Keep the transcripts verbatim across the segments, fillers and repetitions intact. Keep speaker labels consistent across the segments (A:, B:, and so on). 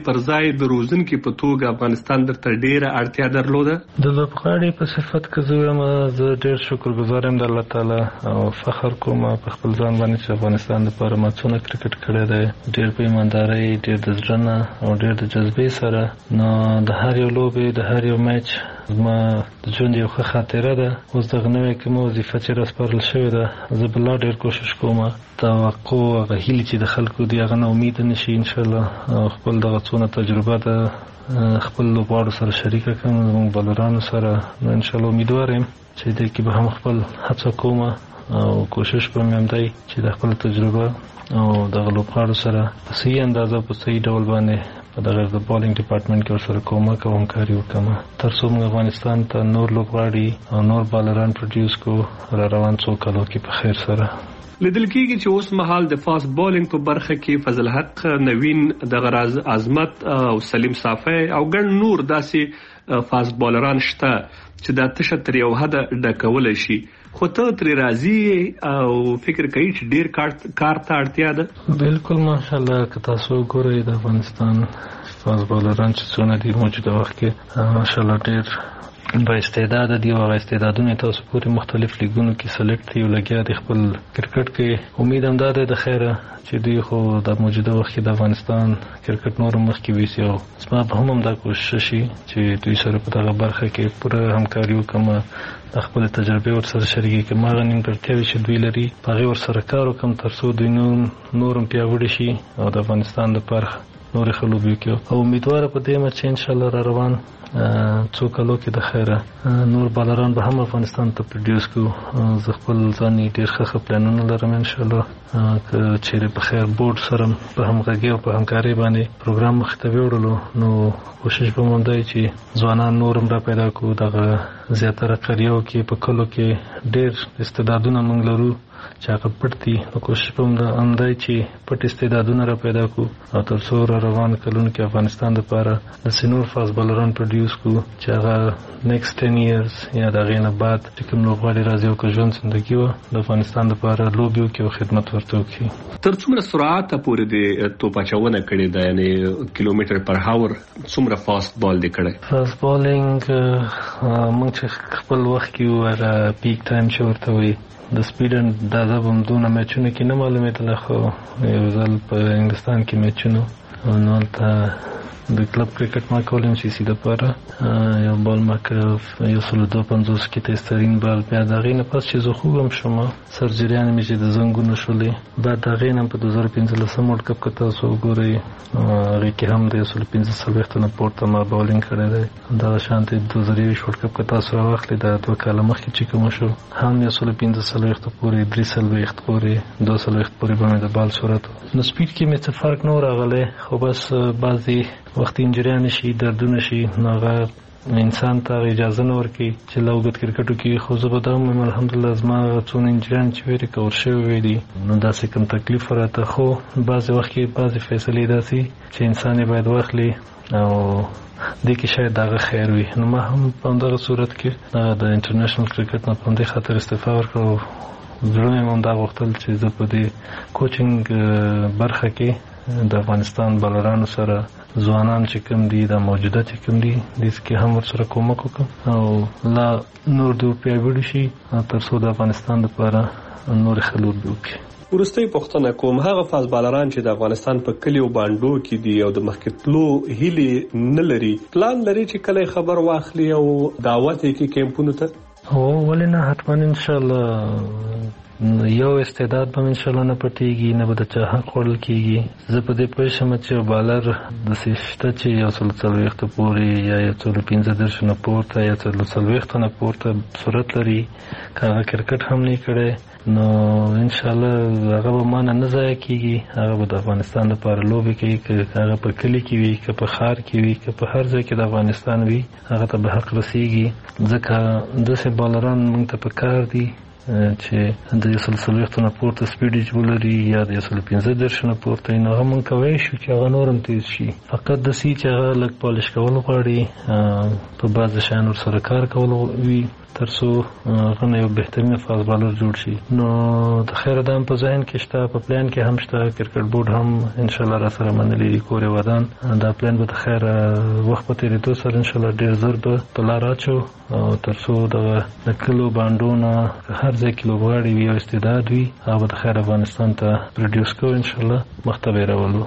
A: پر ځای د روزونکي په توګه افغانستان درته ډیره اړتیا درلوده؟
B: د لوبغاړي په صفت کې زه وایم زه ډیر شکرګزار یم د الله تعالی او فخر کوم په خپل ځان باندې چې افغانستان لپاره ما څونه کرکټ کړی دی، ډیر په ایماندارۍ، ډیر د زړه نه او ډیر د جذبې سره. نو د هر یو لوبې د هر یو میچ زما د ژوند یو ښه خاطره ده. اوس دغه نوې کومه وظیفه چې راسپارل شوې ده زه به لا ډیر کوشش کوم توقع هغه هیلې چې د خلکو دي هغه نه امید نه شي انشاءالله. خپل دغه څونه تجربه ده خپل لوبغاړو سره شریکه کړم، زموږ بالرانو سره. نو انشاءالله امیدوار یم چې دې کې به هم خپل هڅه کوم او کوشش به مې هم دی چې د خپل تجربه او دغه لوبغاړو سره په صحیح اندازه په صحیح ډول باندې په دغه د بالینګ ډپارټمنټ کې ورسره کومک او همکاري وکړم تر څو موږ افغانستان ته نور لوبغاړي او نور بالران پروډیوس کو را روان څو کالو کې په خیر سره.
A: لیدل کېږي چې اوس مهال د فاست بالینګ په برخه کې فضل حق، نوین دغراز، عظمت او سلیم صافی او ګڼ نور داسې فاست بالران شته چې دا تشه تر یو حده ډکولی شي. خو ته ترې راضي او فکر کوي چې ډیر کار ته اړتیا ده؟
B: بالکل ماشاءالله که تاسو وګورئ د افغانستان فاست بالران چې څونه دي موجوده وخت کې ماشاءالله ډیر با استعداد دي او هغه استعدادونه تاسو پورې مختلف لیګونو کې سلیکټ دي او لګیا دي خپل کرکټ کې. امید هم دا ده د خیره چې دوی خو د موجوده وخت کې د افغانستان کرکټ نور مخکې ویسي او زما به هم هم دا کوشش شي چې دوی سره په دغه برخه کې پوره همکاري وکړم، د خپل تجربې ورسره شریکې کړم، هغه نیمګړتیاوې چې دوی لري په هغې ورسره کار وکړم تر څو دوی نور هم پیاوړي شي او د افغانستان لپاره نورې ښه لوبې وکړي. او امیدواره په دې یم چې انشاءالله را روان څو کالو کې د خیره نور بالران به هم افغانستان ته پروډیوس کړو. زه خپل ځان یې ډېر ښه ښه پلانونه لرم انشاءالله که چیرې په خیر بورډ سره په همغږۍ او په همکارۍ باندې پروګرام مخې ته ویوړلو نو کوشش به مو دی چې ځوانان نور هم را پیدا کړو. دغه زیاتره قریو کې په کلو کې ډېر استعدادونه موږ لرو چې هغه پټ دي، نو کوشش به هم دی چې پټ استعدادونه را پیدا کړو او تر څو را روان کلونو کې افغانستان دپاره داسې نور فاست بالران پروډیوس کړو چې هغه نیکسټ ټین ایرز یا د هغې نه بعد چې کوم لوبغاړي راځي او که ژوند زندګي وه د افغانستان دپاره لوبې وکړي او خدمت ورته وکړي.
A: تر څومره سرعته پورې د توپ اچونه کړې ده، یعنې کیلومتر پر هاور څومره فاست بال دی کړی؟
B: فاست بالینګ موږ چې خپل وخت کې وو هغه پیک ټایم چې ورته وایي د سپیډ اندازه به هم دونه میچونه کې نه معلومېدله، خو یو ځل په انګلستان کې میچونو نو هلته د کلب کرکټ ما کول ام سی سی دپاره یو بال ما که یو سلو دو پنځوس کې تیسترین بال، بیا د هغې نه پس چې زه خوږ هم شوم سرجریانې مې چې د زنګونو شولې، بعد د هغې نه په دوه زره پنځلسم ورلډ کپ کې تاسو وګورئ هغې کې هم د یو سلو پنځه څلوېښتو نه پورته ما بالینګ کړی دی. همدغه شانتې دوه زره یوویشت ورلډ کپ کې تاسو راواخلئ د دوه کاله مخکې چې کومه شو هم یو سلو پنځه څلوېښتو پورې درې څلوېښت پورې دوه څلوېښت پورې به مې د بال صورت و. نو سپیډ کې مې څه فرق نه و راغلی، خو بس بعضې وخت انجریانې شي، دردونه شي، نو هغه انسان ته اجازه نه ورکوي چې له اوږد کرکټو کې. خو زه به دا هم وایم الحمدلله زما څونه انجریان چې وې ریکور شوي دي نو داسې کوم تکلیف راته، خو بعضې وخت کې بعضې فیصلې داسې چې انسان یې باید واخلي او دې کې شاید دغه خیر وي. نو ما هم په همدغه صورت کې د انټرنیشنل کرکټ نه په همدې خاطر استعفا ورکړه. زړه مې هم دا غوښتل چې زه په دې کوچنګ برخه کې د افغانستان بالرانو سره ځوانان چې کوم دي د موجوده چې کوم دي دې کې هم ورسره کومک وکړم او لا نور دوی پیاوړي شي تر څو د افغانستان لپاره نورې ښه لوبې وکړي.
A: وروستۍ پوښتنه کوم، هغه فاست بالران چې د افغانستان په کلیو بانډو کې دي او د مخکې تلو هیلې نه لري، پلان لري چې کله خبر واخلي او دعوت یې کړي کیمپونو ته؟
B: هو ولې نه، حتما انشاءالله یو استعداد به انشاءالله نه پټیږي، نه به د چا حق خوړل کېږي. زه په دې پوه شم چې یو بالر داسې شته چې یو سلو څلوېښتو پورې یا یو سلو پنځه دېرشو نه پورته یا سلو څلوېښتو نه پورته صورت لري، که هغه کرکټ هم نه کړی نو انشاءالله هغه به ما نه نه ضایع کېږي، هغه به د افغانستان لپاره لوبې کوي، که هغه په کلي کې وي، که په ښار کې وي، که په هر ځای کې د افغانستان وي، هغه ته به حق رسېږي. ځکه داسې بالران موږ ته په کار دي چې د یو سل څلوېښتو نه پورته سپیډ ولري یا د یو سل پنځه دېرشو نه پورته، نو هغه موږ کولی شو چې هغه نور هم تیز شي. فقط داسې چې هغه لږ پالش کول غواړي، په بعضې شیانو ورسره کار کول وي ترڅو هغه یو بهترین فاست بالر جوړ شي. نو د خیر دام په ذهن کې شته، په پلان کې هم شته، کرکټ بورډ هم ان شاء الله را سره منلي دي کور ودان. دا پلان به د خیر وخت په تیریدو سره ان شاء الله ډیر زر به په لار اچو او ترڅو د کلو باندونه هر ځای کې لوبغاړي وي او استعداد وي هغه د خیر افغانستان ته پروډوس کوو ان شاء الله مختبر راولو.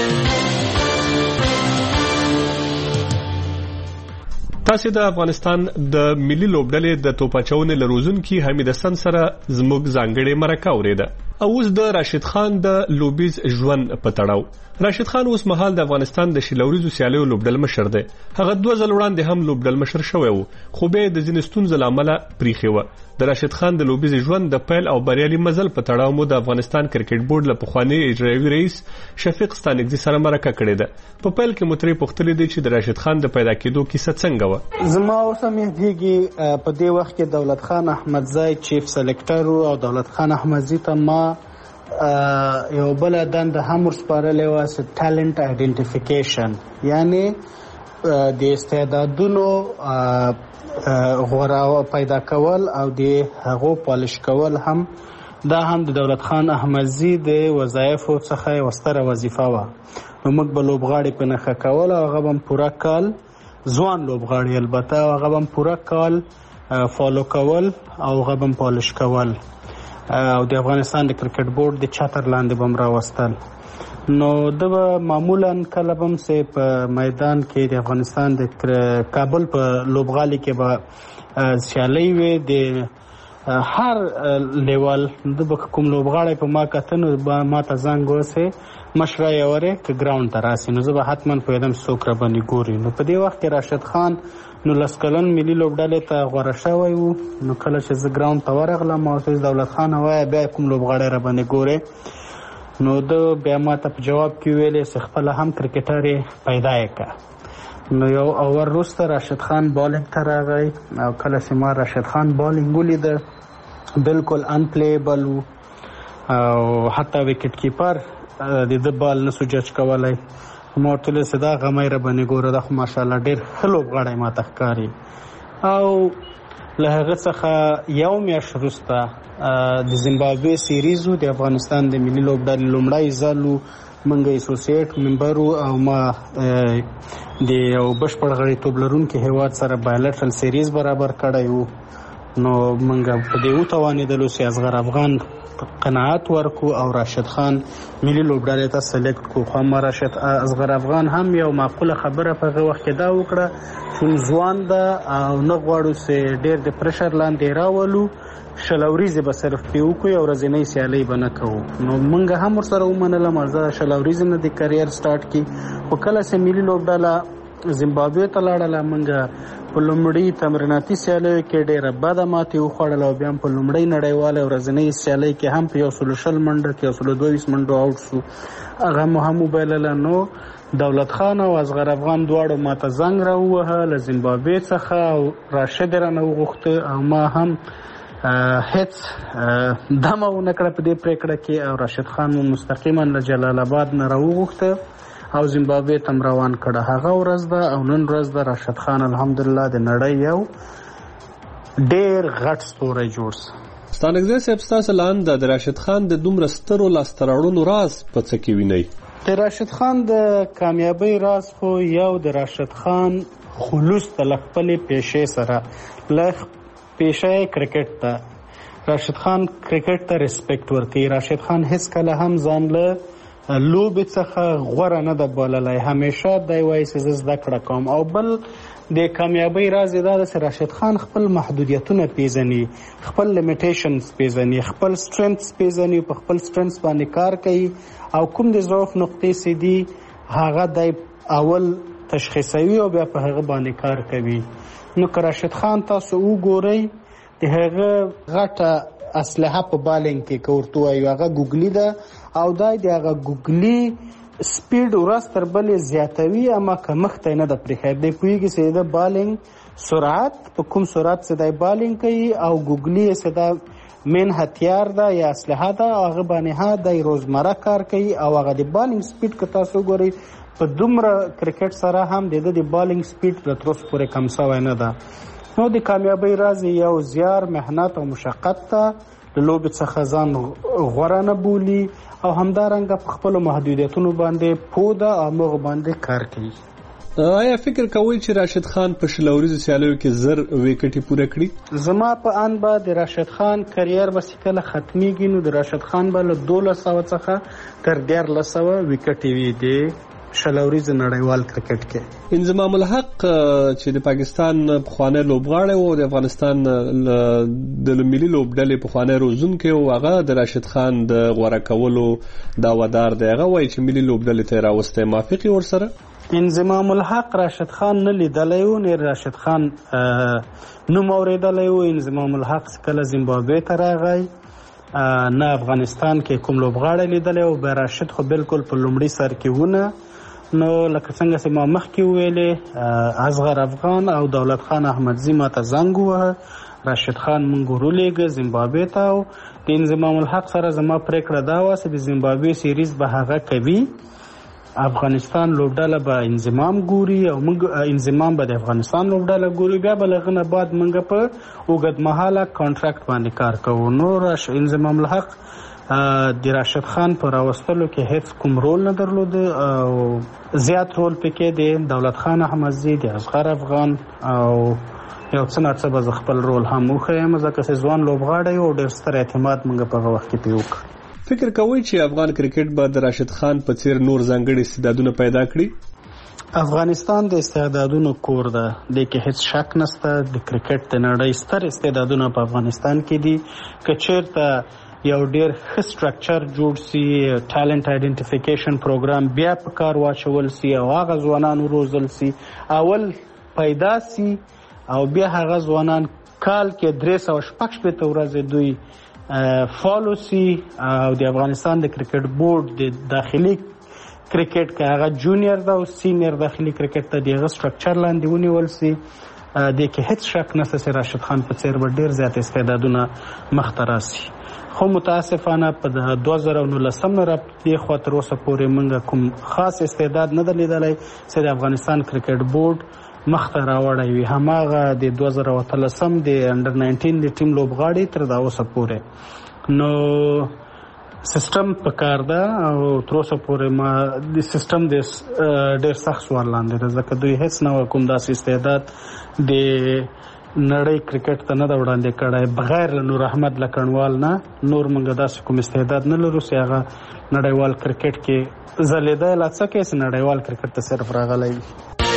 A: تاسو د افغانستان د ملي لوبډلې د توپاچونې لروزونکي حمید حسن سره زموږ ځانګړې مرکه اوریده. او اوس د راشد خان د لوبیز ژوند په تړاو. راشد خان اوس مهال د افغانستان د شلوريزو سیالیو لوبډل مشر دی. هغه دوه ځل وړاندې هم لوبډل مشر شوی وو خو به د ځینستون زلامل پریخي و. د راشد خان د لوبیز ژوند د پیل او بریالي مزل په تړاو مو د افغانستان کرکټ بورډ له پخوانی اجرایي رئیس شفیق ستانکزي سره مرکه کړې ده. په پیل کې متری پختلې دي چې د راشد خان د پیدا کېدو کیسه څنګه و.
C: زما اوس هم یادېږي په دې وخت کې دولت خان احمدزی چیف سلیکټر او دولت خان احمدزی ته ما یو بل دند هم ورسپارلې و چې ټالنت آیډنټیفیکیشن، یعنی د استعدادونو غوړاو پیدا کول او د هغو پالش کول هم دا هم د دولت خان احمدزی د وظایفو څخه یوه ستره وظیفه وه. نو موږ به لوبغاړي په نښه کول او هغه به پوره کال ځوان لوبغاړي البته هغه به پوره کال فالو کول او هغه به پالش کول او د افغانستان د کرکټ بورډ د چتر لاندې بم راوستل. نو د معمولا کله بم سه په میدان کې د افغانستان د کابل په لوبغالي کې به سیالي وي د هر لیول د کوم لوبغاړي په ما کتنو ما ته زنګ وسه مشره یوره ک ګراوند ته راسي نو زه به حتما په ادم سوکره باندې ګوري. نو په دې وخت کې راشد خان نو لسکلن ملي لوبډلې ته غوړه شوی وو. نو کله چې زه ګراوند ته ورغلم او دولت خان وای بیا کوم لوبغاړی را باندې ګوري نو د بیا ما ته په جواب کې ویلې چې خپل هم کرکټر پیدا یې نو یو اور وروسته راشد خان بالینګ ته راغی او کله چې ما راشد خان بالینګ ولید بالکل ان پلیبل او حتی وکټ کیپر د د بال نسو جج کولای. ما ورته ویل چې دا غمی را باندې ګوره دا خو ماشاءالله ډېر ښه لوبغاړی ما ته ښکاري. او له هغه څخه یو میاشت وروسته د زیمبابوې سیریزو د افغانستان د ملي لوبډلې لومړی ځل و موږ اسوسییټ ممبر او ما د یو بشپړ غړیتوب لرونکي هیواد سره بایلټرل سیریز برابر کړی و. نو موږ په دې وتوانېدلو چې اصغر افغان قناعت ورکو او راشد خان ملي لوبډلې ته سلیکټ کو. خو ما راشد اصغر افغان هم یو معقوله خبره په هغه وخت کې دا وکړه چې ځوان ده او نه غواړو چې ډېر د پرشر لاندې راولو شلوریزې به صرف پې وکړو او ورځنۍ سیالۍ به نه کوو. نو موږ هم ورسره ومنله زه شلوریزې نه د کریر سټارټ کړي. خو کله چې ملي لوبډله زیمبابوې ته لاړله موږ په لومړي تمریناتي سیالیو کې ډېره بده ماتې وخوړله او بیا هم په لومړۍ نړیواله ورځنۍ سیالۍ کې هم په یو سلو شل منډه کې یو سلو دوه ویشت منډو آوټ شو. هغه مو هم وبایلله. نو دولت خان او اصغر افغان دواړو ما ته زنګ راووهه له زیمبابوې څخه او راشد یې رانه وغوښته او ما هم هیڅ دمه ونه کړه په دې پرېکړه کې او راشد خان مو مستقیما له جلال آباد نه راوغوښته او زیمبابوې ته روان کړه. هغه ورځ ده او نن ورځ ده راشد خان الحمدلله د نړۍ یو ډېر غټ ستوری جوړ سه.
A: ستانکزی صاحب ستاسو لاندې د راشد خان د دومره سترو لاسته راوړنو راز په څه کې وینئ؟
C: د راشد خان د کامیابۍ راز خو یو د راشد خان خلوص ته له خپلې پیشې سره له پیشې کرکټ ته راشد خان کرکټ ته ریسپیکټ ورکوي. راشد خان هیڅ کله هم ځان له لوبې څخه غوره نه ده بللی. همیشه دی وایي چې زه زده کړه کوم. او بل د کامیابۍ راز یې دا ده چې راشد خان خپل محدودیتونه پیژني، خپل لیمیټیشنز پیژني، خپل سټرنثز پیژني، په خپل سټرنثز باندې کار کوي او کوم د ضعف نقطې چې دي هغه دی اول تشخیصوي او بیا په هغه باندې کار کوي. نو که راشد خان تاسو وګورئ د هغه غټه اسلحه په بالینګ کې که ورته وایو هغه ګوګلي ده او دا د هغه ګوګلي سپیډ ورځ تر بلې زیاتوي اما کمښت یې نه ده پرېښی. دی پوهېږي چې د بالینګ سرعت په کوم سرعت چې دی بالینګ کوي او ګوګلي یې چې دا مین هتیار ده یا اسلحه ده او هغه باندې ها دی روزمره کار کوي او هغه د بالینګ سپیډ که تاسو وګورئ په دومره کرکټ سره هم د ده د بالینګ سپیډ تر اوسه پورې کم شوی نه ده. نو د کامیابۍ راز یو زیار، محنت او مشقت ته د لوبې څخه ځان غوره نه بولي او همدارنګه په خپلو محدودیتونو باندې پوه ده او هغو باندې کار کوي.
A: آیا فکر کوئ چې راشد خان په شل اوریزو سیالیو کې زر ویکټې پوره کړي؟
C: زما په ان به د راشد خان کریر به چې کله ختمیږي نو د راشد خان به له دولس سوه څخه تر دیارلس سوه ویکټې وي د شل اوریزو نړیوال کرکټ کې.
A: انضمام الحق چې د پاکستان پخوانی لوبغاړی و، د افغانستان د ملي لوبډلې پخوانی روزونکی و، هغه د راشد خان د غوره کولو دعوادار دی. هغه وایي چې ملي لوبډلې ته یې راوستی. موافق یې ورسره؟
C: انضمام الحق راشد خان نه لیدلی و، نه راشد خان نوم اورېدلی و. انضمام الحق کله زیمبابوې ته راغی، نه افغانستان کې کوم لوبغاړی لیدلی و. به راشد خو بالکل په لومړي سر کې ونه. نو لکه څنګه چې ما مخکې وویلې، اصغر افغان او دولت خان احمدزي ما ته زنګ ووهه، راشد خان مونږ ورولېږه زیمبابوې ته. او د انضمام الحق سره زما پرېکړه دا وه چې د زیمبابوې سیریز به هغه کوي، افغانستان لوبډله به انضمام ګوري او موږ انضمام به د افغانستان لوبډله ګوري. بیا به له هغه نه بعد موږ په اوږدمهاله کانټراکټ باندې کار کوو. نو انضمام الحق د راشد خان په راوستلو کې هیڅ کوم رول نه درلوده او زیات رول پکې د دولت خان احمدزي، د اصغر افغان او یو څه ناڅه به زه خپل رول هم وښیم، ځکه چې ځوان لوبغاړی او ډېر ستر اعتماد موږ په هغه وخت کې پرې وکړ.
A: فکر کوئ چې افغان کرکټ به د راشد خان په څیر نور ځانګړي استعدادونه پیدا کړي؟
C: افغانستان د استعدادونو کور ده، د کې هیڅ شک نشته. د کرکټ د نړۍ ستر استعدادونه په افغانستان کې دي. که چیرته یو ډیر ښه سټرکچر جوړ سي، ټالنت آئیډنټیفیکیشن پروګرام بیا په کار واچول سي او هغه ځوانان وروزل سي، اول پیدا سي او بیا هغه ځوانان کال کې درې سوه شپږ شپېته ورځې دوی فالو سی او د افغانستان د کرکټ بورډ د داخلي کرکټ که هغه جونیئر ده او سینیئر داخلي کرکټ ته د هغه سټرکچر لاندې ونیول سي، د کې هیڅ شک نشته چې راشد خان په څیر به ډیر زیات استعدادونه مخته راسي. خو متاسفانه په دوه زره نولسم نه راپدې خوا تر اوسه پورې موږ کوم خاص استعداد نه دی لیدلی چې د افغانستان کرکټ بورډ مخته راوړی وي. هماغه د دوه زره اتلسم د انډر ناینټین د ټیم لوبغاړي تر دا اوسه پورې. نو سیستم په کار ده او تر اوسه پورې ما د سیستم د ډېر سخت سوال لاندې ده، ځکه دوی هیڅ نه کوم داسې استعداد د نړۍ کرکټ ته نه ده وړاندې کړی بغیر له نور احمد لکڼوال نه. نور موږ داسې کوم استعداد نه لرو چې هغه نړیوال کرکټ کې ځلېدی، لا څه کې چې نړیوال کرکټ ته صرف راغلی وي.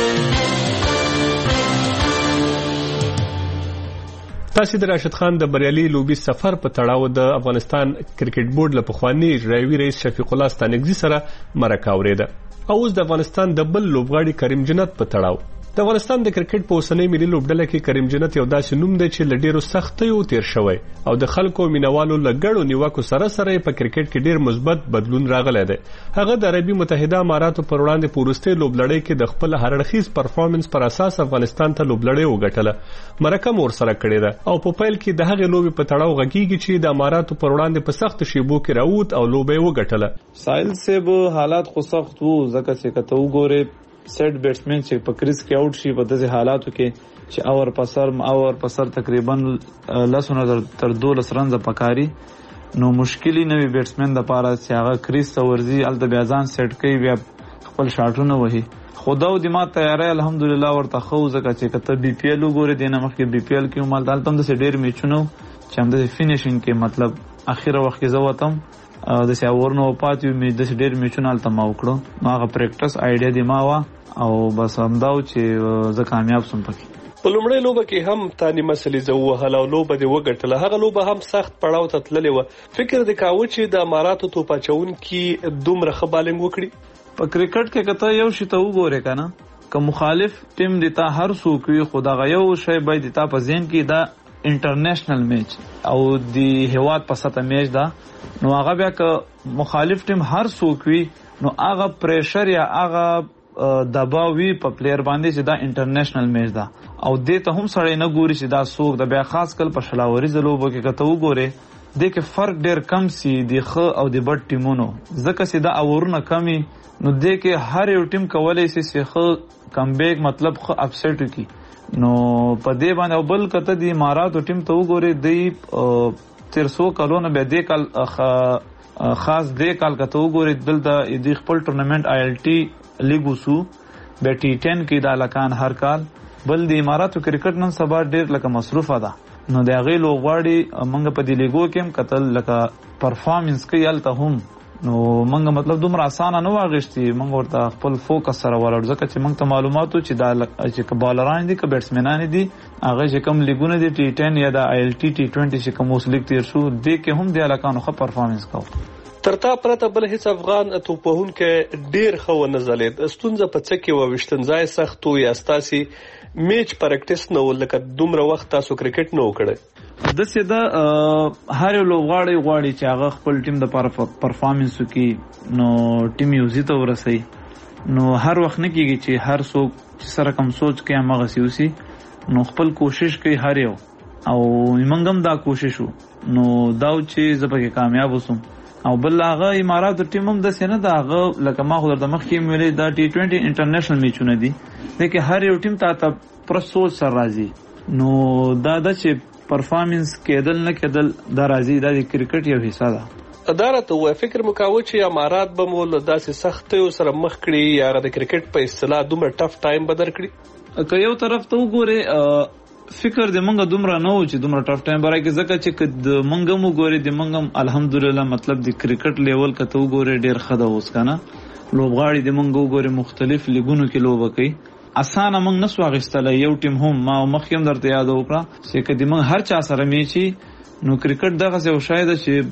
A: تاسو د راشد خان د بریالي لوبي سفر په تړاو د افغانستان کرکټ بورډ له پخوانی اجرایوي رئیس شفیق الله ستانکزي سره مرکه اوریده. او اوس د افغانستان د بل لوبغاړي کریم جنت په تړاو. د افغانستان د کرکټ په اوسنۍ ملي لوبډله کې کریم جنت یو داسې نوم دی چې له ډېرو سختیو تیر شوی او د خلکو مینوالو له ګډو نیوکو سره سره په کرکټ کې ډېر مثبت بدلون راغلی دی. هغه د عربي متحده اماراتو پر وړاندې په وروستۍ لوبلړۍ کې د خپل هرړخیز پرفارمنس پر اساس افغانستان ته لوبلړۍ وګټله. مرکه مو ورسره کړې ده او په پیل کې د هغې لوبې په تړاو غږیږي چې د اماراتو پر وړاندې په سختو شیبو کې راووت او لوبه یې وګټله.
D: ساحل صاحب حالات خو سخت وو، ځکه چې که ته وګورې سیټ بیټسمن چې په کریز کې آوټ شي په داسې حالاتو کې چې اور پسر اور پسر تقریبا لسونه تر دولس رنزه پکاري، نو مشکلی نه وي بیټسمن د پاره چې هغه کریز ته ورځي، هلته بیا ځان سیټ کوي، بیا خپل شاټونه وهي. خو دا د ما تیاری الحمدلله ورته ښه و، ځکه چې که ته بي پي ایل وګورې دې نه مخکې بي پي ایل کې هم هلته هم داسې ډېر میچونه چې همداسې فینیشینګ کې مطلب اخره وخت کې زه وتم داسې اورونه وپاتې وي، داسې ډېر میچونه هلته ما وکړو. نو هغه پریکټس آیډیا دې ما وه او بس همدا و چې زه کامیاب سوم پکې.
A: په لومړۍ لوبه کې هم تانی مسلې زه ووهله او لوبه دې وګټله. هغه لوبه هم سخت پړاو ته تللې وه. فکر دې کاوه چې د اماراتو توپ اچوونکي دومره ښه بالنګ وکړي؟
D: په کرکټ کې که ته یو شي ته وګورې که نه، که مخالف ټیم دې تا هر څوک وي، خو دغه یو شی باید دې تا په ذهن کې دا انټرنیشنل میچ او د هیواد په سطح میچ ده، نو هغه بیا که مخالف ټیم هر څوک وي نو هغه پریشر یا هغه دباو وي په پلیر باندې چې دا انټرنیشنل میچ ده او دې ته هم سړی نه ګوري چې دا څوک ده. بیا خاص کل په شلاوري لوبو کې که ته وګورې د کې فرق ډیر کم سي د خ او د بد ټیمونو ځکه چې دا اورونه کمی نو د کې هر یو ټیم کولای شي چې خ کمبیک مطلب خ اپسیټ کی نو په دې باندې بل کته د اماراتو ټیم ته وګوري د تیر سو کلونه به د کال خاص د کال کته وګوري دلته د خپل ټورنمنت آی ایل ټي لیګ وسو به ټي ټن کې د لکان هر کال بل د اماراتو کرکټ نن سبا ډیر لکه مصروفه ده نو د هغې لوبغاړي موږ په دې لیګو کې هم کتل لکه پرفارمنس کوي هلته هم نو موږ مطلب دومره اسانه نه واغېستي موږ ورته خپل فوکس سره ولاړو ځکه چې موږ ته معلوماتو چې دا چې که بالران دي که بیټسمنان دي هغه چې کوم لیګونه دي ټي ټن یا د آی ایل ټي ټي ټوینټي چې کوم اوس لیګ تیر شو دې کې هم د هلکانو ښه پرفارمنس کوو
A: تر تا پرته بل هیڅ افغان توپوهونکی ډیر ښه ونه ځلېد. ستونزه په څه کې وه؟ ویشتنځای سخت و یا ستاسې میچ پریکټس نه و لکه دومره وخت تاسو کرکټ نه و کړی؟
D: داسې ده هر یو لوبغاړی غواړي چې هغه خپل ټیم دپاره پرفارمنس وکړي نو ټیم یې وزي ته ورسوي نو هر وخت نه کېږي چې هر څوک چې سره کم سوچ کوي همغسې اوسي نو خپل کوشش کوي هر یو او موږ هم دا کوشش و نو دا و چې زه پکې کامیاب اوسم او بل هغه اماراتو ټیم هم داسې نه ده هغه لکه ما خو درته مخکې مې ویلې دا ټي ټوینټي انټرنیشنل میچونه دي دی کې هر یو ټیم تا ته پوره سوچ سره راځي نو دا ده چې پرفارمنس کېدل نه کېدل دا راځي دا د کرکټ یو حصه ده.
A: دا راته ووایه فکر مو کاوه چې امارات به مو له داسې سختیو سره مخ کړي یا هغه د کرکټ په اصطلاح دومره ټف ټایم به درکړي؟
D: که یو طرف ته وګورې فکر د منګه دومره نه و چې دومره ټف ټایم به راکړي ځکه چې د منګه هم وګورې د منګه هم الحمدلله مطلب د کرکټ لیول که ته وګورې ډېر ښه ده اوس که نه لوبغاړي د منګه وګورې مختلف لیګونو کې لوبه کوي اسانه موږ نسو اخیستلی یو ټیم هم ما مخکې هم درته یاد وکړه چې که د موږ هر چا سره میچي نو کرکټ دغسې یو شی ده چې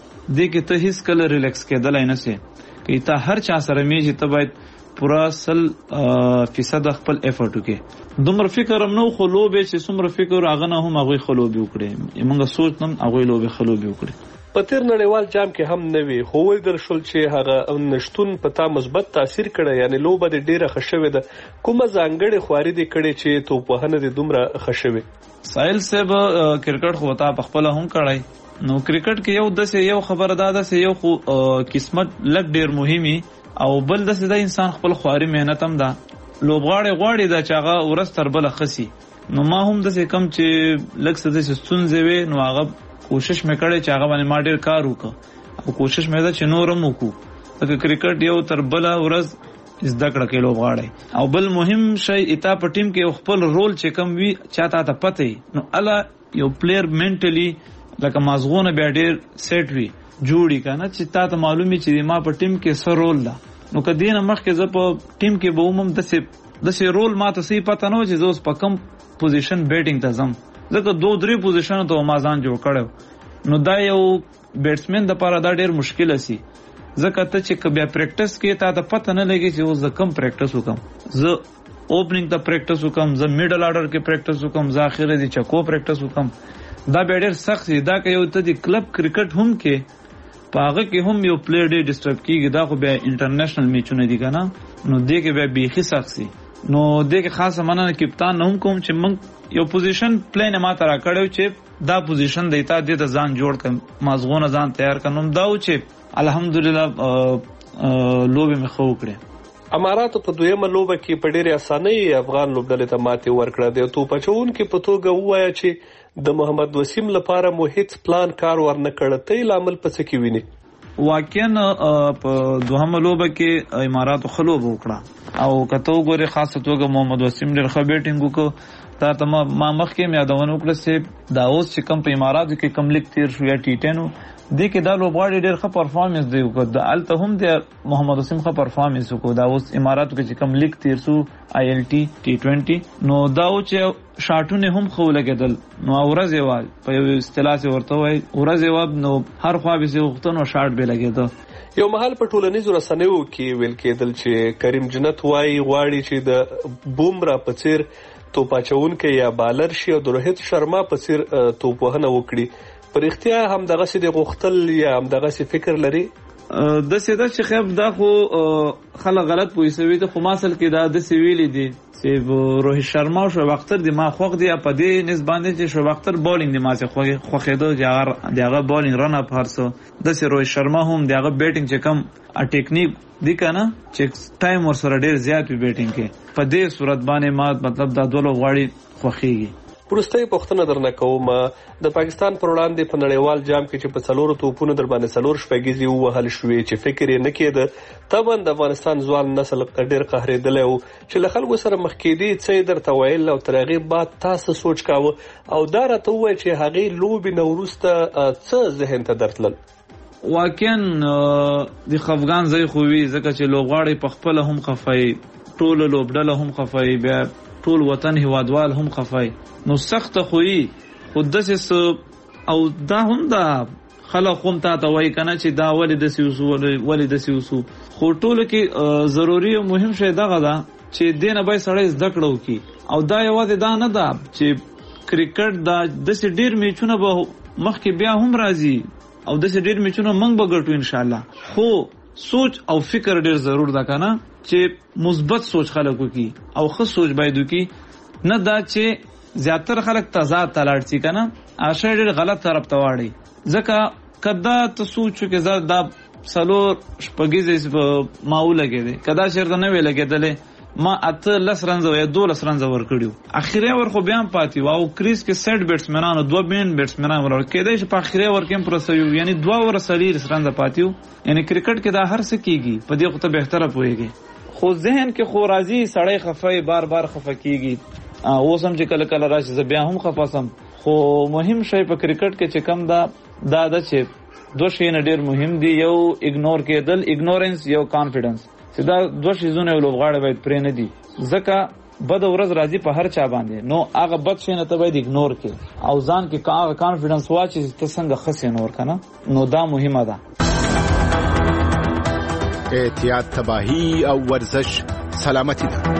D: دې کې ته هیڅ کله ریلیکس کېدلی نه سې که ته هر چا سره میچي ته باید پوره سل فیصد خپل ایفرټ وکړي دومره فکر هم نه خو لوبې چې څومره فکر هغه نه هم هغوی ښه لوبې وکړي موږ سوچ نه هغوی لوبې ښه لوبې وکړي.
A: په تیر نړیوال جام کې هم نه وي خو ولیدل شول چې هغه نشتون په تا مثبت تاثیر کړی یعنې لوبه دې ډېره ښه شوې ده کومه ځانګړې خواري دې کړې چې توپوهنه دې دومره ښه شوې؟
D: ساحل صاحب کرکټ خو تا په خپله هم کړی نو کرکټ کې یو داسې یو خبره دا داسې یو خو قسمت لږ ډېر مهمي او بل داسې دا انسان خپل خواري محنت هم ده لوبغاړی غواړي دا چې هغه ورځ تر بله ښه سي نو ما هم داسې کم چې لږ څه داسې ستونزې وې نو هغه کوشش مې کړی چې هغه باندې ما ډېر کار وکړه او کوشش مې ده چې نور هم وکړو ځکه کرکټ یو تر بله ورځ زده کړه کوي لوبغاړی او بل مهم شی اتا په ټیم کې یو خپل رول چې کم وي چا تا ته پته وي نو اله یو پلیر منټلی لکه مازغونه بیا ډېر سیټ وي جوړي که نه چې تا ته معلوم وي چې ما په ټیم کې څه رول ده نو که دې نه مخکې زه په ټیم کې به وم هم داسې داسې رول ما ته صحیح پته نه و چې زه اوس په کم پوزیشن بیټینګ ته ځم ځکه دو درې پوزیشنو ته ما ځان جوړ کړی نو دا یو بیټسمین دپاره دا ډېر مشکله سي ځکه ته چې که بیا پریکټس کې تا ته پته نه لګي چې اوس زه کم پریکټس وکړم زه اوپننګ ته پریکټس وکړم زه میډل آرډر کې پریکټس وکړم زه اخره د چکو پریکټس وکړم دا بیا ډېر سخت سي دا که یو ته د کلب کرکټ هم کې په هغه کې هم یو پلیر ډېر ډسټرب کېږي دا خو بیا انټرنیشنل میچونه دي که نه نو دې کې بیا بیخي سخت سي نو دې کې خاصه مننه کپتان نه هم کوم چې موږ یو پوزیشن پلین ما ته راکړی چې دا پوزیشن دی تا دې ته ځان جوړ کړم مازغونه ځان تیار کړم نو دا و چې الحمدلله لوبې مې ښه وکړې.
A: اماراتو په دویمه لوبه کې په ډېرې اسانۍ افغان لوبډلې ته ماتې ورکړه د توپ اچوونکي په توګه ووایه چې د محمد وسیم لپاره مو هیڅ پلان کار ورنه کړی ته یې لامل په څه کې وینې؟
D: واقعا په دوهمه لوبه کې اماراتو ښه لوبه وکړه او که ته وګورې خاصه توګه محمد وسیم ډېر ښه بیټینګ وکړو دا ته ما مخکې هم یادونه وکړه چې دا اوس چې کم په اماراتو کې کم لیګ تیر شو یا ټي ټن و دې کې دا لوبغاړي ډېر ښه پرفارمنس دی وکړ د هلته هم د محمد وسیم ښه پرفارمنس وکړو دا اوس اماراتو کې چې کم لیګ تیر شو آی ایل ټي ټي ټوینټي نو دا و چې شاټونه هم ښه ولګېدل نو ورځ یې وه په یو اصطلاح چې ورته وایي ورځ یې وه نو هر خوا به یې غوښته نو شاټ به لګېده.
A: یو مهال په ټولنیزو رسنیو کې ویل کېدل چې کریم جنت وایي غواړي چې د بومرا په څېر توپ اچوونکی یا بالر شي او د روهیت شرما په څېر توپوهنه وکړي په رښتیا همدغسې د غوښتل یا همدغسې فکر لري؟
D: د سیده چې خیب دا خو خلک غلط پوي سوي ته خو ماسل کې دا د سویلې دي چې روهیت شرما او شعیب اختر د ما خوښ دی په دې نسبت چې شعیب اختر بولینګ دی ما څخه خوښېدو چې هغه دغه بولینګ رن اپ هرڅو د سي روهیت شرما هم دغه بیټینګ چې کم ا ټیکنیک دی کنه چې ټایم ور سره ډیر زیات وی بیټینګ کې په دې صورت باندې ما مطلب دا دوه غواړي خوښيږي.
A: پرسته پښتنه درنه کوم د پاکستان پر وړاندې په نړیوال جام کې چې په څلورو توپونو در باندې څلور شپږیزي وهل شوې چې فکر یې نه کېده تبن د افغانستان ځوان نسل ډېر قهرېدلی و چې له خلکو سره مخ کېدی څه درته ویل او تر هغې بعد تاسو سوچ کاوه او دا راته ووایه چې هغې لوبې نه وروسته څه ذهن ته درتلل؟
D: واقعا د خفګان ځای خو وي ځکه چې لوبغاړی په خپله هم خفایي ټوله لوبډله هم خفایي بیا ټول وطن هیوادوال هم خفای نو سخت خوې خود دسه او دا هم دا خلک هم تا ته وای کنه چې دا ولې د سیوسو ولې د سیوسو خو ټول کې ضروری او مهم شی دغه دا چې دینه به سړی زده کړو کی او دا یوازې دا نه دا چې کرکټ دا د سې ډیر میچونه به مخکې بیا هم راځي او د سې ډیر میچونه منګ بغټو ان شاء الله خو سوچ او فکر ډیر ضرور ده کنه چې مثبت سوچ خلکو کی او ښه سوچ باید کی نه دا چې زیاتره خلک تضاد تلاړ شي کنه اشه ډیر غلط طرف ته واړي ځکه کدا ته سوچ کې زړه دا سلور شپږیز ماو لګیدي کدا شرط نه وی لګیدلې ما اته لس رنځو یا دو لس رنځو ور کړیو اخیری ور خو بیان پاتې واو کریس کې سیټ بیټسمنانو دوه بین بیټسمنان ور کېدای چې په اخیری ور کې پرسیو یعنی دوه ور سلیر رنځ پاتیو یعنی کرکټ کې دا هر څه کیږي په دې خو ته بهتره پوهیږي خو ذهن کې خو راځي سړی خفای بار بار خفه کیږي او سم چې کله کله راشي زه بیا هم خفاسم خو مهم شی په کرکټ کې چې کم دا دا د چې دوه شی نه ډیر مهم دي یو اګنور کېدل اګنورنس یو کانفیډنس چې دا دوه شیزونه لوبغاړي باید پرې نه دي ځکه بد ورځ راځي په هر چا باندې نو هغه بد شي نه ته باید اګنور کې او ځان کې هغه کانفیډنس واچي ته څنګه خسې نور کنه نو دا مهمه ده.
E: احتیاط تباہی او ورزش سلامتی ده.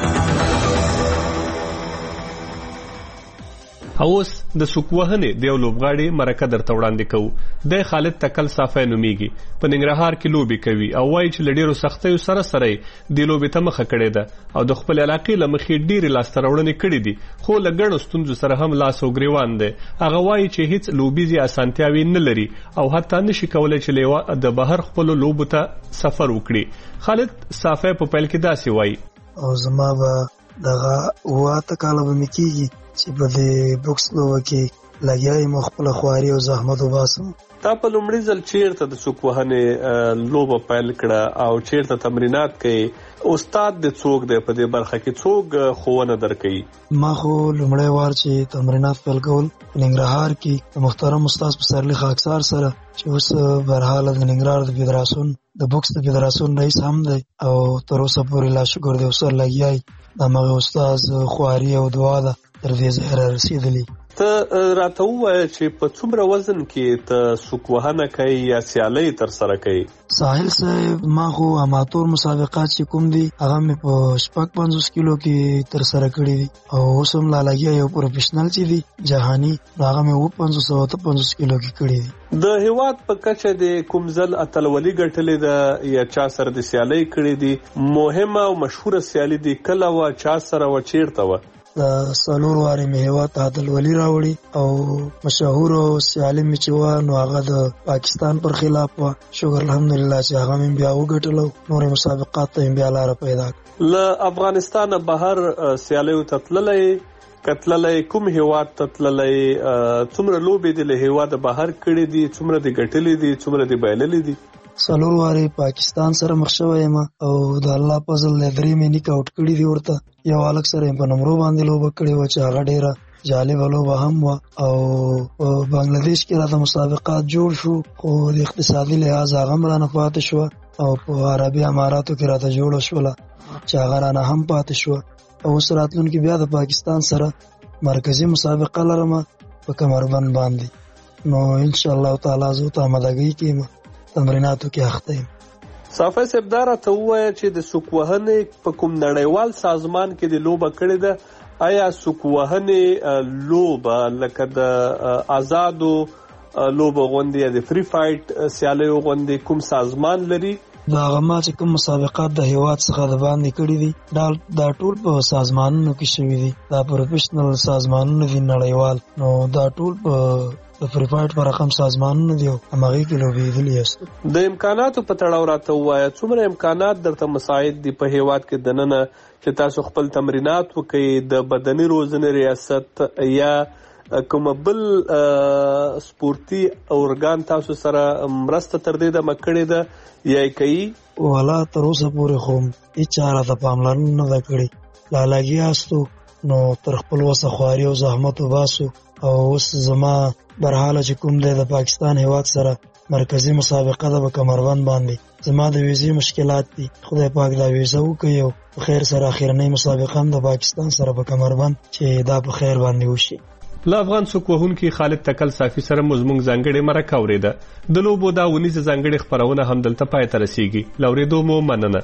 A: اوس د سوکوهنې د یو لوبغاړي مرکه درته وړاندې کوو د خالد تکل صافی نومیږي په ننګرهار کې لوبي کوي او وایي چې لډیرو سختیو سره سره د لوبي ته مخه کړې ده او د خپل علاقې لمخې ډېری لاسته راوړنې کړې دي خو لګڼو ستونزو سره هم لاس او ګریوان دی هغه وایي چې هیڅ لوبیزي اسانتیاوي نه لري او حتی نشي کولای چې لیوا د بهر خپل لوبو ته سفر وکړي. خالد صافی په پیل کې داسې وایي
F: او زما به دغه واته کاله به میکیږي چې په دې بوکس لوبه کې لګیاي مخ خپل خواري او زحمت وباسم.
A: تا په لومړي ځل چیرته د سوکوهنې لوبه پیل کړه او چیرته تمرینات کوي استاد د څوک دی په دې برخه کې څوک ښوونه درکوي؟
F: ما خو لومړی وار چې تمرینات پیل کول ننګرهار کې د محترم استاد پسرلی خاکسار سره چې اوس برحاله د ننګرهار د فدراسیون د بوکس د فدراسیون رئیس هم دی او تر اوسه پورې لا شکر دی سر لګیاي د مغه استاد خواري او دعا ده تر دې ځای رسیدلی.
A: ته راته ووایه چې په څومره وزن کې ته سوکوهنه کوي یا سیالۍ ترسره کوي؟
F: ساحل صاحب ما خو اماتور مسابقات چې کوم دي هغه مې په شپږ پنځوس کیلو کې ترسره کړي دي او اوس هم لا لګیا یو پروفیشنل چې دي جهاني هغه مې اوه پنځوس او اته پنځوس کیلو کې کړي دي. د
A: هیواد په کچه د کوم ځل اتلولي ګټلې ده یا چا سره د سیالۍ کړي دي مهمه او مشهوره سیالي دي کله و چا سره و چیرته و؟
F: د څلور وارې مې هیواد ته اتلولي راوړي او مشهور سیالي مې چې وه نو هغه د پاکستان پر خلاف وه شکر الحمدلله چې هغه مې بیا وګټلو نورې مسابقات ته مې بیا لاره پیدا کړه.
A: له افغانستانه بهر سیالیو ته تللی کتللی کوم هیواد ته تللی څومره لوبې دې له هیواده بهر کړي دي څومره دې ګټلې دي څومره دې بایللې دي؟
F: څلور وارې پاکستان سره مخ شوی یم او د الله فضل له درې مې نیک آوټ کړي دي ورته یو هلک سره په نمرو باندې لوبه کړې وه چې هغه ډېره جالبه لوبه هم وه او په بنګلادیش کې راته مسابقات جوړ شو خو د اقتصادي لحاظ هغه هم رانه پاتې شوه او په عربي اماراتو کې راته جوړه شوله چې هغه رانه هم پاتې شوه او اوس راتلونکي بیا د پاکستان سره مرکزي مسابقه لرم په کمربند باندې نو انشاءالله تعالی زه ته آمادګۍ کې یم تمریناتو کې اخته یم.
A: صافی صاحب دا راته ووایه چې د سوکوهنې په کوم نړیوال سازمان کې د لوبه کړې ده آیا سوکوهنې لوبه لکه د آزادو لوبه غونډې د فری فایټ سیالیو غونډې کوم سازمان لري؟
F: دا غما چې کوم مسابقات د هیواد څخه د باندې کړي دي دا دا ټول په سازمانونو کې شوي دي، دا پروفیشنل سازمانونه دي نړیوال، نو دا ټول په د فری فایټ په رقم سازمانونه دي او هغه کې لوبېدلي یاست.
A: د امکاناتو په تړاو راته ووایه څومره امکانات درته مساعد دي په هیواد کې دننه چې تاسو خپل تمرینات وکړئ؟ د بدني روزنې ریاست یا کوم بل سپورتي اورګان تاسو سره مرسته تر دې دمه کړې ده یا کوي؟
F: والا تر اوسه پورې خو هېچا راته پاملرنه نه ده کړې، لا لاګیاستو نو تر خپل وسه خواري او زحمت وباسو. او اوس زما برحاله چې کوم دی د پاکستان هیواد سره مرکزی مسابقه ده په کمربند باندې، زما د ویزې مشکلات دي، خدای پاک دا ویزه وکړي او په خیر سره اخرنۍ مسابقه هم د پاکستان سره په کمربند چې دا په خیر باندې وشي.
A: له افغان څوک وهونکي خالد تکل صافي سره مزمونږ ځانګړې مرکه اورېده. د لوبو دا ونیزه ځانګړې خپرونه هم دلته پای ته رسیږي. له اورېدو مو مننه.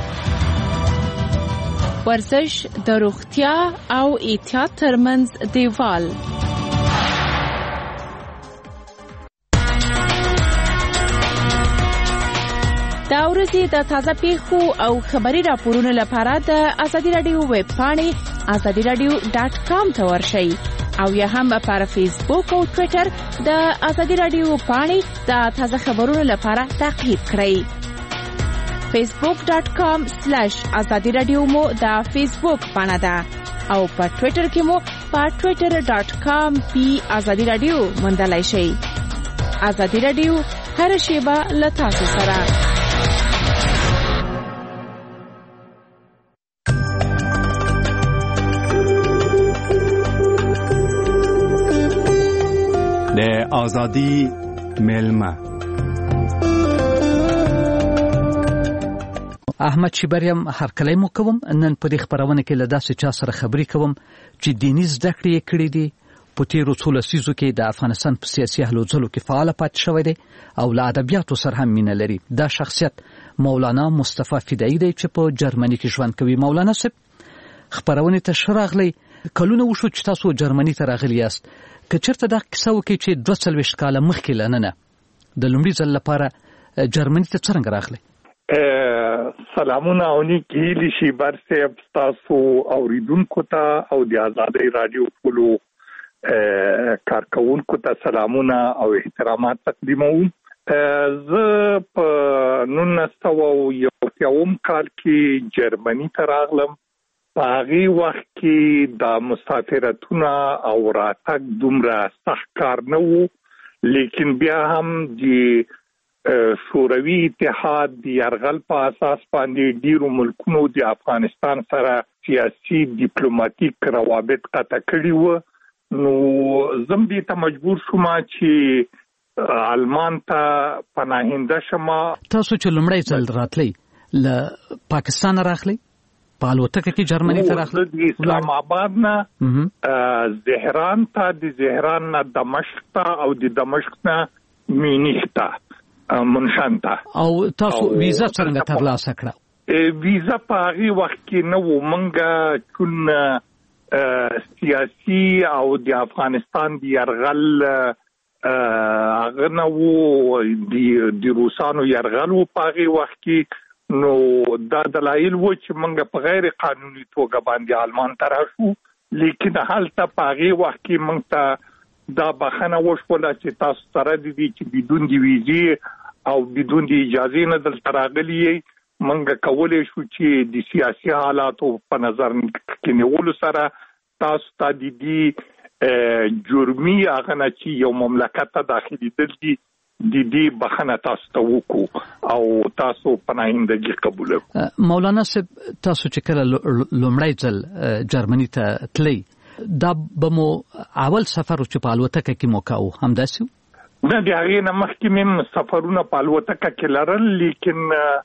G: ورزش د روغتیا او احتیاط ترمنځ دیوال. دا ورځې د تازه پیښو او خبري راپورونو لپاره د ازادي رادیو ویب پاڼې ازادي رادیو ډاټ کام ته ورشئ او یا هم پر فیسبوک او ټوئیټر د ازادي رادیو پاڼې د تازه خبرونو لپاره تعقیب کړئ. فیسبوک ډاټ کام سلیش ازادي رادیو مو د فیسبوک پاڼه ده او په ټوئیټر کې مو په ټوئیټر ډاټ کام پی ازادي رادیو موندلای شئ. ازادي رادیو هر شیبه له تاسو سره.
E: د آزادی ملمه
H: احمد شیبریم هر کله مو کوم نن په دې خبرونه کې له داسې چا سره خبري کوم چې دیني زده کړې کړې دي، په تیرو څو لسیزو کې د افغانستان په سیاسي هلو ځلو کې فعال پاتې شوی دی او له ادبیاتو سره هم مینه لري. دا شخصیت مولانا مصطفی فدایی دی چې په جرمني کې ژوند کوي. مولانا صاحب خبرونه ته شراغلی کلونه وشو چې تاسو جرمني ته راغلی یاست، که چېرته دا کیسه وکړئ چې دوه څلوېښت کاله مخکې له ننه د لومړي ځل لپاره جرمني ته څرنګه راغلی؟
I: سلامونه او نیک هیلې شي بر صاحب تاسو اوریدونکو ته او د آزادۍ رادیو ټولو کارکونکو ته سلامونه او احترامات تقدیموم. زه په نولس سوه یو اتیاوم کال کې جرمني ته راغلم. په هغې وخت کې د مسافرتونه او راتګ دومره سخت کار نه و، لیکن بیا هم د شوروي اتحاد د یرغل په اساس باندې ډیرو ملکونو د افغانستان سره سیاسي ډیپلوماټیک روابط قطع کړي وو. نو زم دې ته مجبور شوم چې آلمان ته پناهنده شم.
H: تاسو چې لومړی ځل راتلی له پاکستان راغلی په الوتکه کې جرمني ته راغلی؟
I: د اسلام آباد نه زهران ته، د زهران نه دمشق ته او د دمشق نه مینیخ ته منشن ته. او
H: تاسو ویزا څنګه ترلاسه کړه؟
I: ویزا په هغې وخت کې نه و. موږ چون سیاسي او د افغانستان د یرغل هغه نه و، د روسانو یرغل و په هغې وخت کې، نو دا دلایل و چې موږ په غیر قانوني توګه باندې آلمان ته راشو. لیکن هلته په هغې وخت کې موږ ته دا بخښنه وشوله چې تاسو سره د دې چې بدون د ویزې او بدون د اجازې نه دلته راغلي یې، موږ کولی شو چې د سیاسي حالاتو په نظر کې نیولو سره تاسو ته د دې جرمي هغه نه چې یو مملکت ته داخلېدل دي د دې بخښنه تاسو ته وکړو او تاسو پناهندګي قبول کړو.
H: مولانا صاحب تاسو چې کله لومړی ځل جرمني ته تلئ، دا به مو اول سفر چې په الوتکه کې مو کاوه همداسې و؟
I: نه، د هغې نه مخکې مې سفرونه په الوتکه کې لرل، لیکن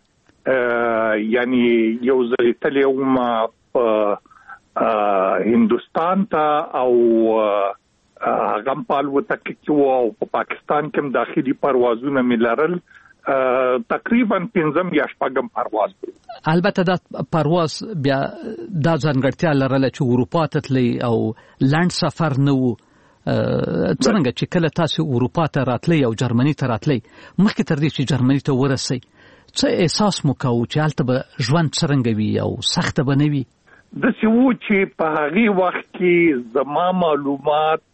I: یعنی یو ځل تللی وم په هندوستان ته او هغه په الوتکه کې و او په پاکستان کې هم داخلي پروازونه مې لرل. تقریبا پنځم یا شپږم پرواز و.
H: البته دا پرواز بیا دا ځانګړتیا لرله چې اروپا ته تللی او لنډ سفر نه و، څنګه چې کله تاسو اروپا ته راتلی او جرمني ته راتلی مخکې تر دې چې جرمني ته ورسئ څه احساس مو کاوه چې هلته به ژوند څرنګه وي او سخته به نه وي؟
I: داسې و چې په هغې وخت کې زما معلومات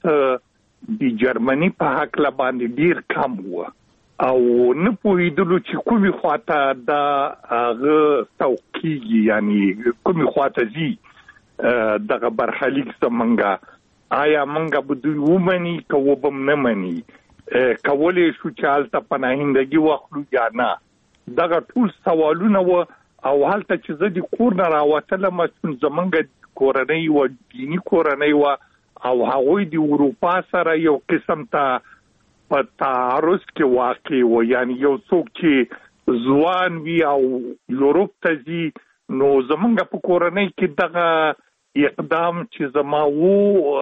I: د جرمني په هکله باندې ډېر کم وه او نه پوهېدلو چې کومې خواته دا هغه سوق کېږي، یعنې کومې خواته ځي دغه برخلیک زمونږ، آیا مونږ به دوی ومني که وبه م نه مني، کولی شو چې هلته پناهندګي واخلو یا نه. دغه ټول سوالونه و او هلته چې زه د کور نه راوتلم زمونږ کورنۍ وه، دیني کورنۍ وه او هغوی د اروپا سره یو قسم ته په تعارض کې واقع و، یعنی یو څوک چې ځوان وي او یوروپ ته ځي نو زمونږ په کورنۍ کې دغه اقدام چې زما وو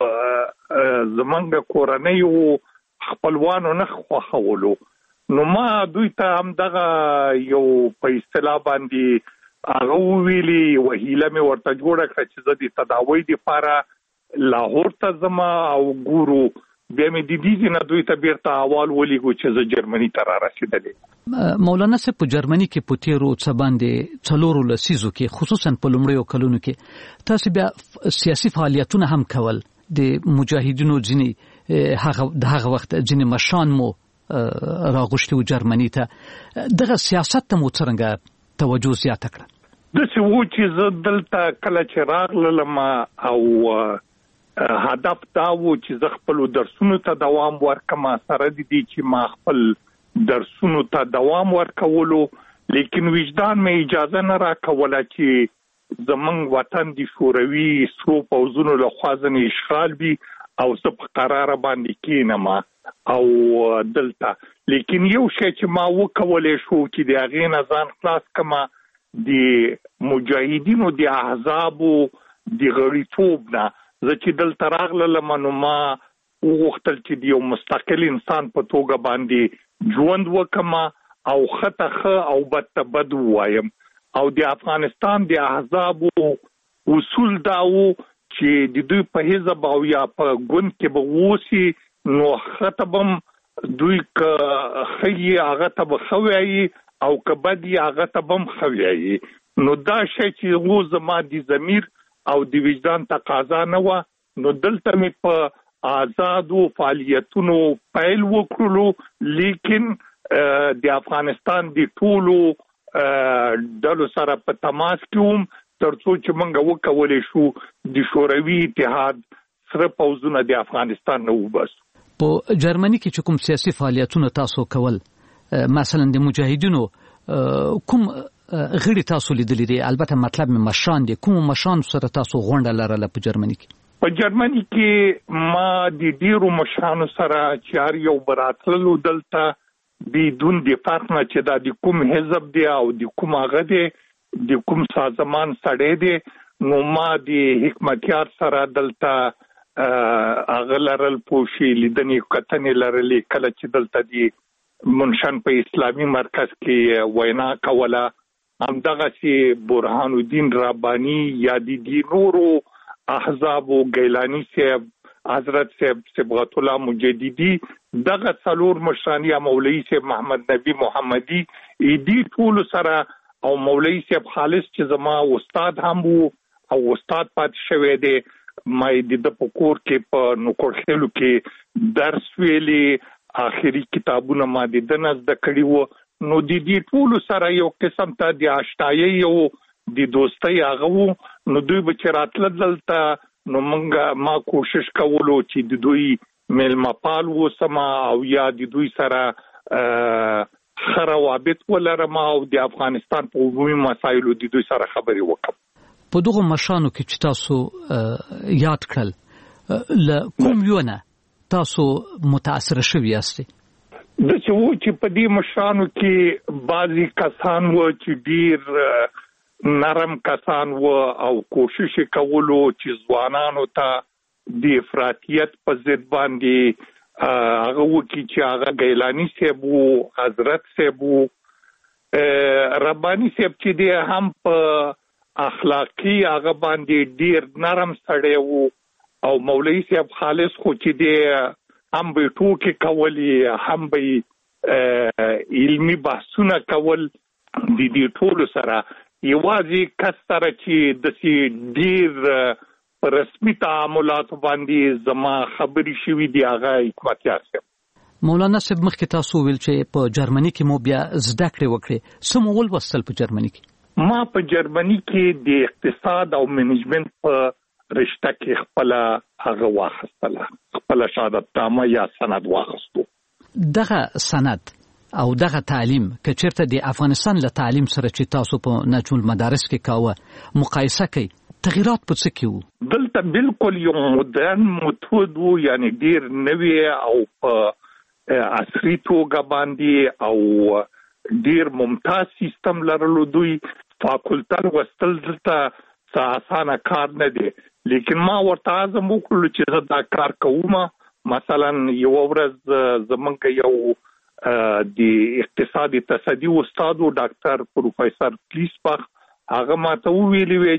I: زمونږ کورنۍ وو خپلوانو نه خوښولو، نو ما دوی ته هم دغه یو په اصطلاح باندې هغه وویلي وهیله مې ورته جوړه کړه چې زه د تداوی دپاره لاهور ته ځم او ګورو، بیا مې د دې نه دوی ته بیرته احوال ولیږو چې زه جرمني ته را رسېدلی.
H: مولانا صاحب په جرمني کې په تېرو څه باندې څلورو لسیزو کې خصوصا په لومړیو کلونو کې تاسو بیا سیاسي فعالیتونه هم کول، د مجاهدینو ځینې هغه د هغه وخت ځینې مشران مو راغوښتي و جرمني ته، دغه سیاست ته مو څرنګه توجه زیاته کړه؟
I: داسې و چې زه دلته کله چې راغللم او هدف دا و چې زه خپلو درسونو ته دوام ورکم، سره د دې چې ما خپل درسونو ته دوام ورکولو، لیکن وجدان مې اجازه نه راکوله چې زمونږ وطن د شوروي سرو پوځونو لخوا ځنې اشغال وي او زه په قراره باندې کېنم او دلته. لیکن یو شی چې ما وکولی شو چې د هغې نه ځان خلاص کړم، د مجاهدینو د احزابو د غړیتوب نه. زه چې دلته راغلم نو ما وغوښتل چې د یو مستقل انسان په توګه باندې ژوند وکړم او ښه ته ښه او بد ته بد ووایم، او د افغانستان د احزابو اصول دا و چې د دوی په حزب او یا په ګوند کې به اوسي نو ښه ته به هم دوی که ښه یې هغه ته به ښه وایي او که بد یې هغه ته به هم ښه وایي. نو دا شی چې و زما د ضمیر او د وجدان تقاضا نه وه، نو دلته مې په آزادو فعالیتونو پیل وکړلو، لیکن د افغانستان د ټولو ډلو سره په تماس کې وم تر څو چې موږ وکولی شو د شوروي اتحاد سره پوځونه د افغانستان نه وباسو.
H: په جرمني کې چې کوم سیاسي فعالیتونه تاسو کول، مثلا د مجاهدینو کوم غړي تاسو لیدلې دي؟ البته مطلب مې مشران دي، کوم مشران سره تاسو غونډه لرله په جرمني کې؟
I: په جرمني کې ما د ډیرو مشرانو سره چې هر یو براتللو دلته بدون د فرق نه چې دا د کوم حزب دی او د کوم هغه دی د کوم سازمان سړی دی، نو ما د حکمتیار سره دلته هغه لرل پوښي لیدنې کتنې لرلې، کله چې دلته د منشن په اسلامي مرکز کې وینا کوله، همدغسې برهان الدین رباني یا د نورو احزابو ګیلاني صاحب، حضرت صاحب صبغت الله مجددي، دغه څلور مشران یا مولوي صاحب محمد نبی محمدي، دې ټولو سره او مولوي صاحب خالص چې زما استاد هم وو او استاد پاتې شوی دی، ما د ده په کور کې په نوکرخیلو کې درس ویلي، آخري کتابونه ما د ده نه زده کړي وو. نو د دې ټولو سره یو قسم ته د آشنایۍ او د دوستۍ هغه وو. نو دوی به چې راتله دلته نو موږ ما کوشش کولو چې د دوی میلمه پال اوسم او یا د دوی سره ښه روابط ولرم او د افغانستان په عمومي مسایلو د دوی سره خبرې وکړم.
H: په دغو مشرانو کې چې تاسو یاد کړل، له کوم یو نه تاسو متاثره شوي یاستئ؟
I: داسې و چې په دې مشرانو کې بعضې کسان و چې ډېر نرم کسان و او کوشش یې کولو چې ځوانانو ته د افراطیت په ضد باندې هغه وکړي چې هغه ګیلاني صاحب و، حضرت صاحب و، رباني صاحب چې دی هم په اخلاقي هغه باندې ډېر نرم سړی و او مولوی صاحب خالص خو چې دی هم به ټوکې کولې هم به علمي بحثونه کول د دې ټولو سره یوازې کس سره چې د ډیر په رسمي تعاملات باندې زما خبرې شوي دي هغه حکمت یار صاحب.
H: مولانا صاحب مخکې تاسو ویل چې په جرمني کې مو بیا زده کړې وکړې، څه مو ولوستل په جرمني کې؟
I: ما په جرمني کې د اقتصاد او منیجمنت په رشته کې خپل هغه واخیستله، خپل شهادتنامه یا سند واخیستو.
H: دغه سند او دغه تعلیم که چیرته د افغانستان له تعلیم سره چې تاسو په نجم المدارس کې کاوه مقایسه کوي، تغیرات په څه کې وو؟
I: دلته بالکل یو مدرن میتود وو، یعنی ډیر نوی او په عصري توګه باندې او ډیر ممتاز سیستم لرلو. دوی فاکولټه لوستل دلته اسانه کار نه دی، لیکن ما ورته عزم وکړو چې زه دا کار کوم. مثلا یو ورځ زمونږ یو د اقتصادي تصدي استاد او ډاکټر پروفیسور کلیسبخ هغه ماته ویلي وی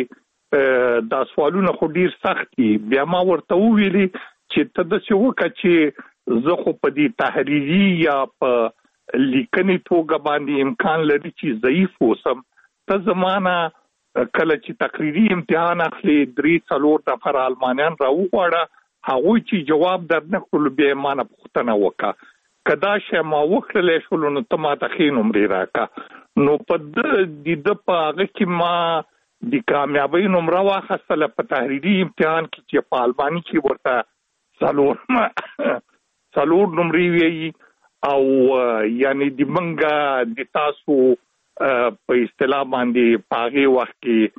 I: چې دا سوالونه خو ډیر سخت دي. بیا ما ورته ویلي چې ته د څه وکړه چې زه خو په دې تحریری یا په لیکنې توګه باندې امکان لري چې ضعیف اوسم، ته زمانہ کله چې تقریری امتحان اخلي درې څلور نفر آلمانیان راوغواړه، هغوی چې جواب درنه کړل بیا ما نه پوښتنه وکړه کدا شی ما وکړلی شول نو ته ماته ښې نمرې راکړه. نو په د د په هغه کې ما د کامیابۍ نمره واخیستله په تحریري امتحان کې چې په آلماني کې ورته څلور څلور نمرې ویي او یعنی د منګه د تاسو په اصطلاح باندې په هغې وخت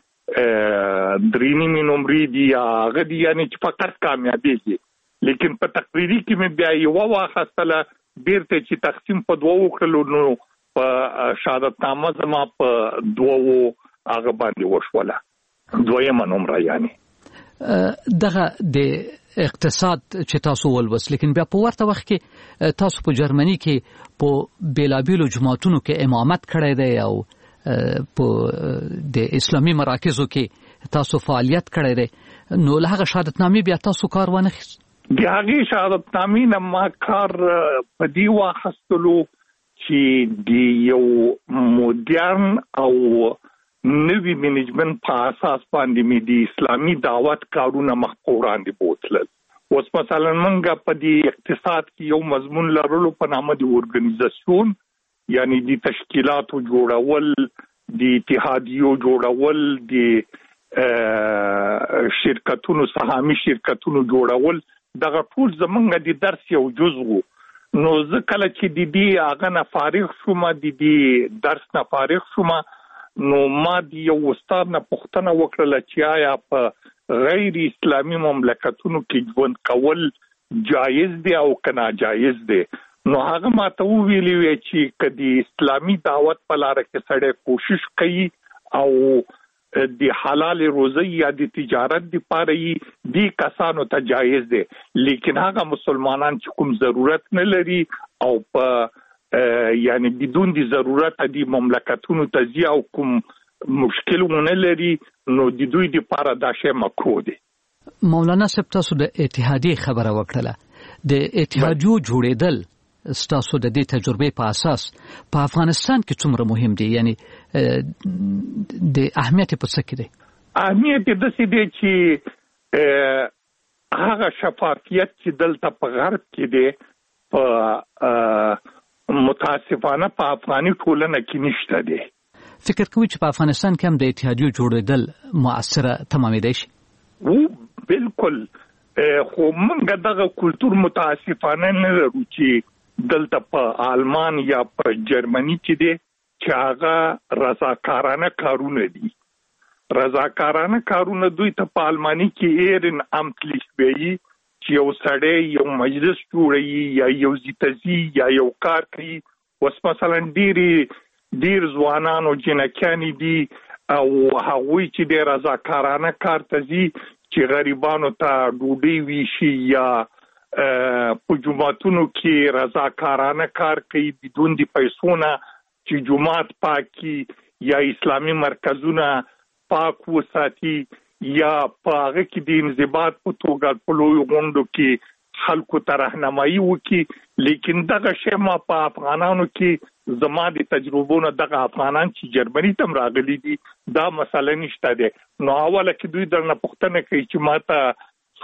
I: کې درې نیمې نمرې دي هغه دي، یعنی چې فقط کامیابېږي. لیکن په تقریري کې مې بیا یوه واخیستله، بیرته چې تقسیم په دوه وکړلو نو په شهادتنامه زما په دوه هغه باندې وشوله، دویمه نمره. یعنی
H: دغه د اقتصاد چې تاسو ولوست، لیکن بیا په ورته وخت کې تاسو په جرمني کې په بیلابیلو جماعتونو کې امامت کړی دی او په د اسلامي مراکزو کې تاسو فعالیت کړی دی، نو له هغه شهادتنامې بیا تاسو کار وانه خیست؟
I: د هغې شهادتنامې نه ما کار په دې واخیستلو چې د یو مدرن او نوی منیجمنت په اساس باندې مې د اسلامي دعوت کارونه مخ په وړاندې بوتلل. اوس مثلا موږ په دې اقتصاد کې یو مضمون لرلو په نامه د ارګنیزاسیون، یعنی د تشکیلاتو جوړول، د اتحادیو جوړول، د شرکتونو سهامي شرکتونو جوړول، دغه ټول زمونږ د درس یو جز وو. نو زه کله چې د دې هغه نه فارغ شوم، د دې درس نه فارغ شوم، نو ما د یو استاد نه پوښتنه وکړله چې آیا په غیر اسلامي مملکتونو کې ژوند کول جایز دی او که ناجایز دی. نو هغه ماته وویلي وی چې که د اسلامي دعوت په لاره کې سړی کوشش کوي او د حلال روزي یا د تجارت لپاره یې دې کسانو ته جایز دی، لیکن هغه مسلمانان چې کوم ضرورت نه لري او په یعنی بدون د ضرورت د مملکتونو ته ځي او کوم مشکل ونه لري، نو د دوی لپاره دا شی مکروه دی.
H: مولانا صاحب تاسو د اتحادیې خبره وکړله، د اتحادیو جوړېدل ستاسو د دې تجربې په اساس په افغانستان کې څومره مهم دی؟ یعنی د اهمیت په څه کې دی؟
I: اهمیت د څه دی چې هغه شفافیت چې دلته په غرب کې دی په متاسفانه په افغاني ټولنه کې نشته دی.
H: فکر کوئ چې په افغانستان کې هم د اتحادیو جوړېدل مؤثره تمامېدای شي؟
I: و بالکل، خو موږ دغه کلتور متاسفانه نه لرو چې دلته په آلمان یا په جرمني کې دی چې هغه رضاکارانه کارونه دي. رضاکارانه کارونه دوی ته په آلماني کې ایرن امتلیش ویي چې یو سړی یو مجلس جوړوي یا یو ځیتزي یا یو کار کوي. اوس مثلا ډېرې ډېر ځوانان او جنکیانې دي او هغوی چې د رضاکارانه کار ته ځي چې غریبانو ته ډوډۍ ویشي یا په جوماتونو کې رضاکارانه کار کوي بدون د پیسو نه، چې جومات پاکي یا اسلامي مرکزونه پاک وساتي یا په هغه کې د انضباط په توګه په لوی غونډو کې خلکو ته راهنمایي وکړي، لیکن دغه شی ما په افغانانو کې زما د تجربو نه دغه افغانان چې جرمني تم راغلي دي دا مسله نشته ده. نو اوله کې دوی درنه پوښتنه کوي چې ماته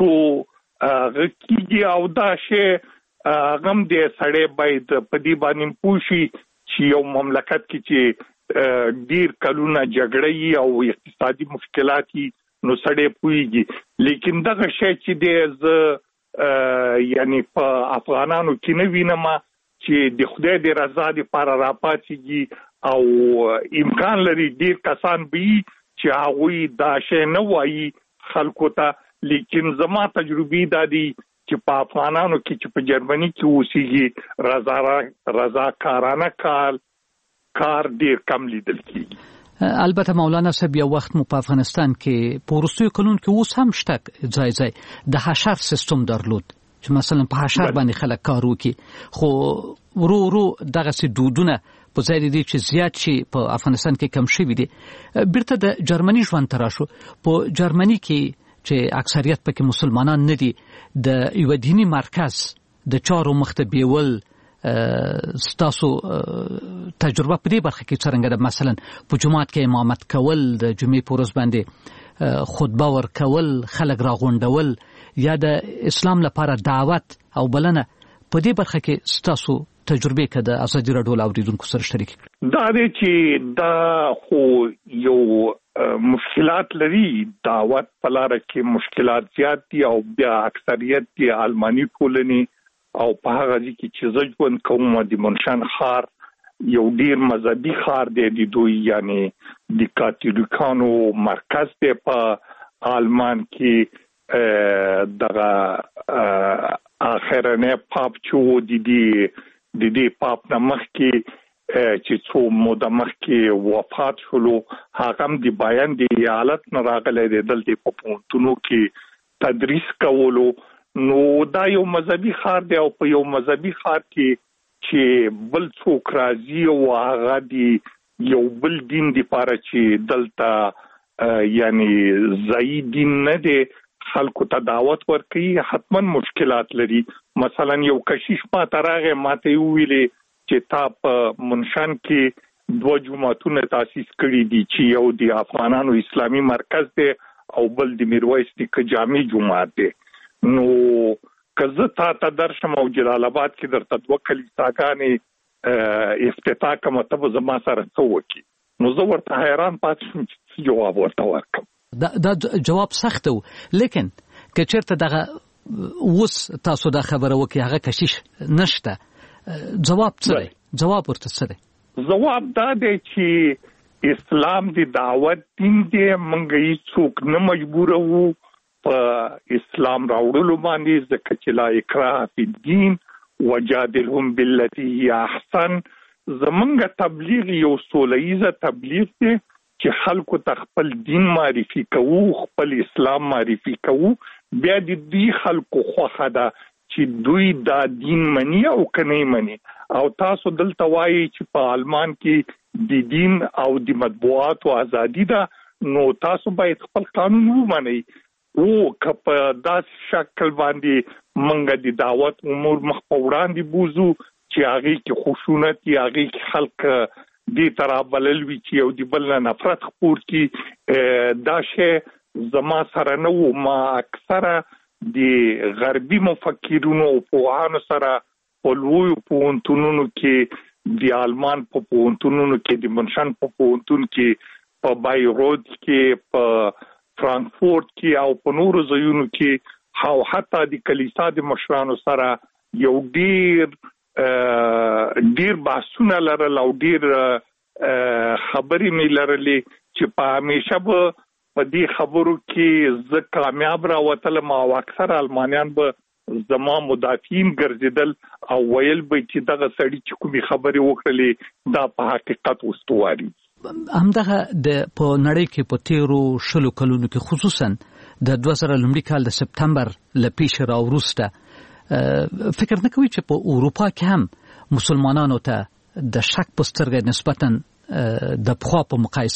I: څو غکیږي او دا شی غم دې سړی باید په دې باندې پوښي چې یو مملکت کې چې ډیر کلونه جګړې او اقتصادي مشکلات نو سړی پوهیږي، لیکن دغه شی چې دې یعنی په افغانانو کې نه وینم چې د خدای د رضا لپاره راپاتېږي او امکان لري ډیر کسان به چې هغه دا شی نه وایي خلکو ته، لیکن زما تجربه دا دي چې په افغانانو کې چې په جرمني کې اوسېږي رضا رضا کارانه کار کار ډیر کم لیدل کیږي.
H: البته مولانا صاحب یو وخت مو په افغانستان کې په وروستیو کلونو کې اوس هم شته ځای ځای د حشر سیستم درلود چې مثلا په حشر باندې خلک کار وکړي، خو ورو ورو دغه سي دودونه په ځای دي چې زیات شي په افغانستان کې کم شوي دي. بیرته د جرمني ژوند ته راشو. په جرمني کې چې اکثریت پکې مسلمانان نه دي، د یو دینی مرکز د چارو مخته بیول ستاسو تجربه په دې برخه کې څنګه ده؟ مثلا په جماعت کې امامت کول، د جمعې په ورځ باندې خطبه ورکول، خلک راغونډول، یا د اسلام لپاره دعوت او بلنه، په دې برخه کې ستاسو تجربه کې د ازادي راډیو اوریدونکو سره شریک کړئ.
I: دا دی چې دا خو یو مشکلات لري، دعوت په لار کې مشکلات زیات دي او بیا اکثریت دی آلماني ټولنې او په هغه ځای کې چې زه ژوند کوم د منشن ښار یو ډیر مذهبي ښار دی، د دوی یعنی د کاتولیکانو مرکز دی په آلمان کې. دغه اخرنه پاپ چې د دې د دې پاپ نه مخکې چې څو موده مخکې وفات شولو هغه هم د بیان د ایالت نه راغلی دی، دلته په پوهنتونو کې تدریس کولو. نو دا یو مذهبي ښار دی او په یو مذهبي ښار کې چې بل څوک راځي او هغه دی یو بل دین دی پاره چې دلته یعنی ځایی دین نه دی خلکو ته دعوت ورکړي، حتما مشکلات لري. مثلا یو کشیش ما تراغه ماته ویلې چې تا په منشن کې دوه جماعتونه تاسیس کړي دي چې یو د افغانانو اسلامي مرکز دی او بل د میرویس نیکه جامع جماعت دی. نو کزه تا ته درشم او جلال آباد کې درته دوه کلیساګانې افتتاح کوم ته زما سره څه وکړي، نو زه ورته حیران پاتې شوم چې جواب ورته ورکړم.
H: دا, دا جواب سخت و، لیکن که چېرته دغه اوس تاسو دا خبره وکړي هغه کشیش نشته، جواب څه دی؟ جواب ورته څه دی؟
I: جواب دا دی چې اسلام دی دعوت دین دی، موږ هیڅ څوک نه مجبورو په اسلام راوړلو باندې، ځکه چې لا اکراه فی الدین وجادلهم بالتي هي احسن. زمونږ تبلیغ یو سولیزه تبلیغ دی چې خلکو ته خپل دین معرفي کوو، خپل اسلام معرفي کوو، بیا د دې خلکو خوښه ده چې دوی دا دین مني او کني مني. او تاسو دلته وایي چې په آلمان کې د دین او د مطبوعاتو ازادي ده، نو تاسو باید خپل قانون ومنئ. او که په داسې شکل باندې منګه د دعوت امور مخ په وړاندې بوزو چې هغه کې خشونت یا هغه کې خلک دې طرح بلل وی چې یو د بل نه نفرت خپور کی، دا شی زما سره نه و. ما اکثره د غربي مفکرونو او پوهانو سره په لویو پوهنتونونو کې، د آلمان په پوهنتونونو کې، د منشن په پوهنتون کې، په بایروت کې، په فرانکفورت کې او په نورو ځایونو کې، او حتی د کلیسا د مشرانو سره یو ډیر ډیر بحثونه لرل او ډیر خبرې مې لرلې چې په همیشه به په دې خبرو کې زه کامیاب راوتلم او اکثر آلمانیان به زما مدافعین ګرځیدل او ویل به چې دغه سړی چې کومې خبرې وکړلې دا په حقیقت استواري.
H: همدغه د په نړۍ کې په تیرو شلو کلونو کې خصوصا د دوه زره لومړي کال د سپتمبر له پیښې راوروسته فکر نه کوي چې په اروپا کې هم مسلمانانو ته د شک په سترګه نسبتا د پخوا په مقایسه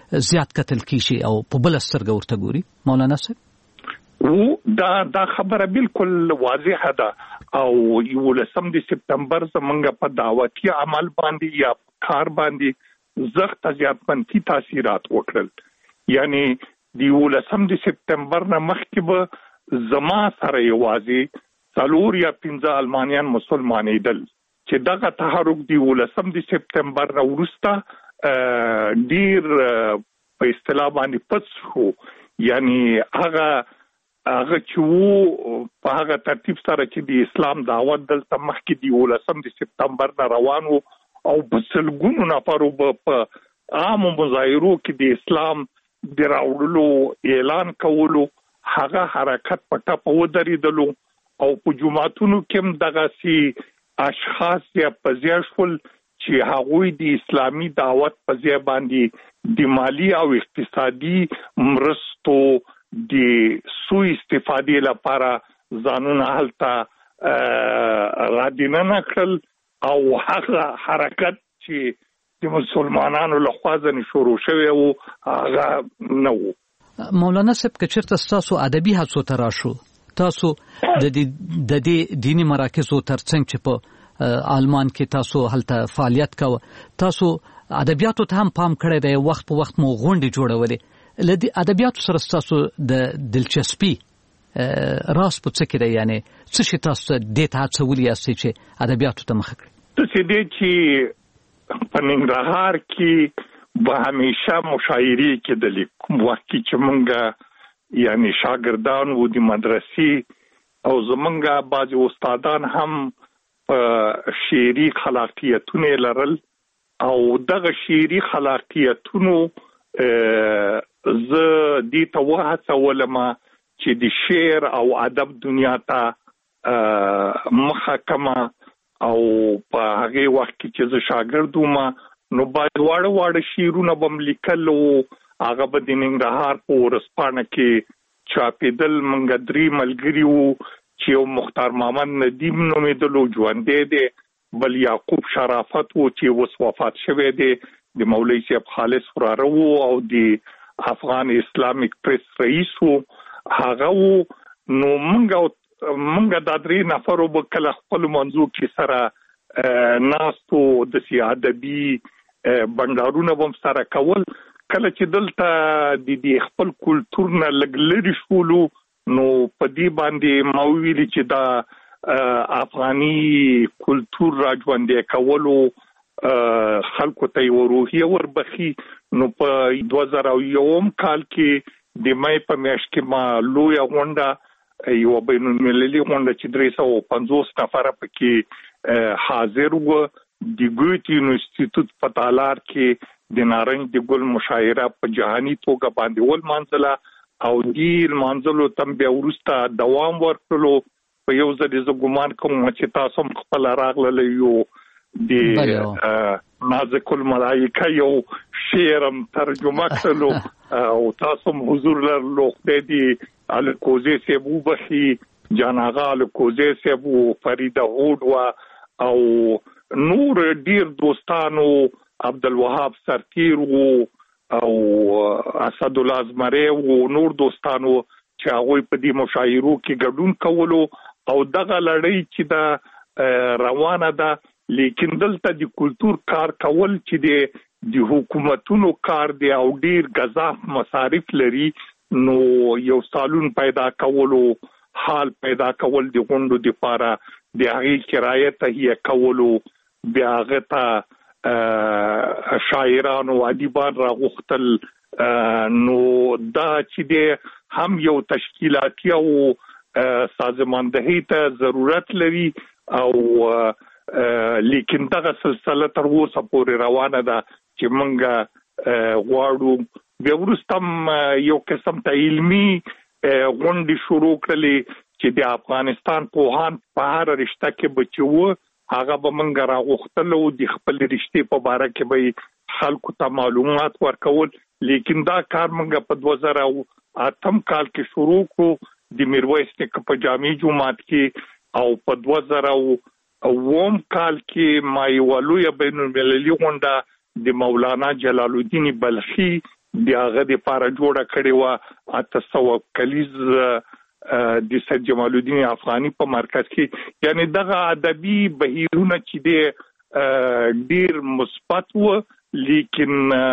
H: زیات قتل کیشي او په بل سترګه ورته ګوري مولانا صاحب؟
I: و دا دا خبره بالکل واضحه ده او یولسم د سپتمبر زمونږ په دعوتي عمل باندې یا کار باندې زخت زیات منفي تاثیرات وکړل. یعنی د یولسم د سپتمبر نه مخکې به زما سره یوازې څلور یا پنځه المانیان مسلمانېدل چې دغه تحرک د یولسم د سپتمبر نه وروسته ډیر په اصطلاح باندې پڅ شو. یعنی هغه هغه چې وو په هغه ترتیب سره چې د اسلام دعوت دلته مخکې د یولسم د سپتمبر نه روان وو او په سلګونو نفرو په عامو مظاهرو کې د اسلام د راوړلو اعلان کولو هغه حرکت په ټپه ودرېدلو او په جماعتونو کې هم دغه سي اشخاص یا پزیاش فل چې هغوی د اسلامي دعوت په ځای باندې د مالی او اقتصادي مرستو د سو استفادې لپاره ځانونه هلته رادینه کړل او هغه حرکت چې د مسلمانانو لخوا ځنې شروع شوی وو هغه نه وو.
H: مولانا صاحب که چېرته ستاسو ادبي هڅو ته راشو، تاسو د دې دیني مراکزو ترڅنګ چې په آلمان کې تاسو هلته فعالیت کوه، تاسو ادبیاتو ته هم پام کړی دی، وخت په وخت مو غونډې جوړولې. لدی ادبیاتو سره تاسو د دلچسپي راس په څه کې دی؟ یعنی څه شي تاسو دې ته هڅولي یاستئ چې ادبیاتو ته مخه کړئ؟
I: څه دې چې په ننګرهار کې به همیشه مشاعرې کېدلې، کوم وخت کې چې مونږ یعنی شاګردان وو د مدرسې او زمونږ بعضې استادان هم په شعري خلاقیتونه لرل او دغه شعري خلاقیتونو زه دې ته وهڅولم چې د شعر او ادب دنیا ته مخه کما او په هغه وخت کې چې زه شاګرد وم نو باید واړه واړه شعرونه به م لیکل او هغه به د ننګرهار په ورځپاڼه کې چاپېدل. موږ درې ملګري وو چې یو مختار محمد ندیم نومېدلو ژوندی دی، بل یعقوب شرافت وو چې اوس وفات شوی دی، د مولوي صاحب خالص وراره وو او د افغان اسلامیک پریس رئیس وو هغه وو. نو موږ موږ دا درې نفرو به کله خپل منځو کې سره ناستو د ادبي بنډارونه به سره کول. کله چې دلته د دې خپل کلتور نه لږ لرې شولو نو په دې باندې ما ویلي چې دا افغاني کلتور را ژوندی کولو خلکو ته یو روحیه وربخي. نو په دوه زره یوم کال کې د مې په میاشت کې ما لویه غونډه یو بین المللي غونډه چې درې سوه پنځوس نفره پکې حاضر وو. د ګوتې انسټیټیوټ په تالار کې د نارنج د ګل مشاعره په جهاني توګه باندې ولمانځله او دې لمانځلو تم بیا وروسته دوام ورکړلو. په یو ځل زه ګمان کوم چې تاسو هم خپل راغله یو د نازک الملائکه یو شعرم ترجمه کړلو او تاسو هم حضور لرلو. خدای دې الکوزی صاحب وبخي، جان آغا الکوزی صاحب، فریده هوډ و او نور ډیر دوستانو، عبدالوهاب سرتیر وو او اسد الله ازمری وو، نور دوستانو چې هغوی په دې مشاعرو کې ګډون کولو او دغه لړۍ چې دا روانه ده. لیکن دلته د کلتور کار کول چې د حکومتونو کار دی او ډیر غذاف مصارف لري، نو یو سالون پیدا کولو، حال پیدا کول د غونډو د لپاره، د هغې کرایه تهیه کولو، بیا هغه ته شاعران او ادیبان راغوښتل. نو دا چې دی هم یو تشکیلاتي او سازماندهي ته ضرورت لري او لیکن دغه سلسله تر اوسه پورې روانه ده چې موږ غواړو. بیا وروسته یو قسم ته علمي غونډې شروع کړلې چې د افغانستان پوهان په هر رشته کې بچي وو، هغه به موږ راغوښتل او د خپل رشتې په باره کې به خلکو ته معلومات ورکول. لیکن دا کار موږ په دوه زره اتم کال کې شروع کړو د میرویس نیکه په جامع جومات کې او په دوه زره اووم کال کې ما یو لویه بین المللي غونډه د مولانا جلال الدین بلخي د هغه د لپاره جوړه کړې و اته سوه کلیز د سید جمال الدین افغاني په مرکز کې. یعنی دغه ادبي بهیرونه چې د ډیر مثبت و، لیکن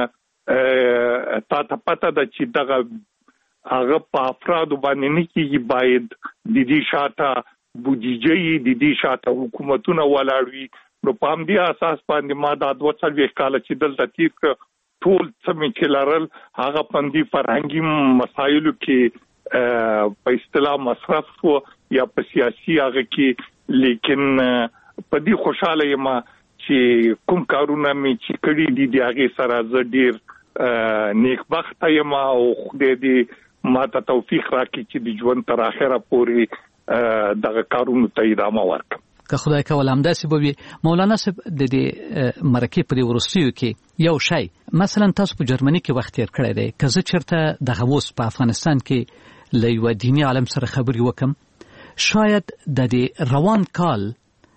I: تا ته پته ده چې دغه هغه په افرادو باندې نه کېږي، باید د دې شاته بودیجه د دې شاته حکومتونه ولاړ وي. نو په همدې اساس باندې ما دا دوه څلوېښت کاله چې دلته تیر کړ ټول څه مې چې لرل هغه په دې فرهنګي مسایلو کې په اصطلاح مصرف شو یا په سیاسي هغه کې. لیکن په دې خوشاله یم چې کوم کارونه مې چې کړي دي د هغې سره زه ډېر نیکبخته یم او خدای دې ما ته توفیق راکړي چې د ژوند تر اخره پورې دغه کارونو ته ادامه ورکړم.
H: که خدای کول همداسې به وي. مولانا صاحب د دې مرکې په دې وروستیو کې یو شی مثلا تاسو په جرمني کې وخت تیر کړی دی، که زه چېرته دغه اوس په افغانستان کې له یوه دیني عالم سره خبرې وکم، شاید د دې روان کال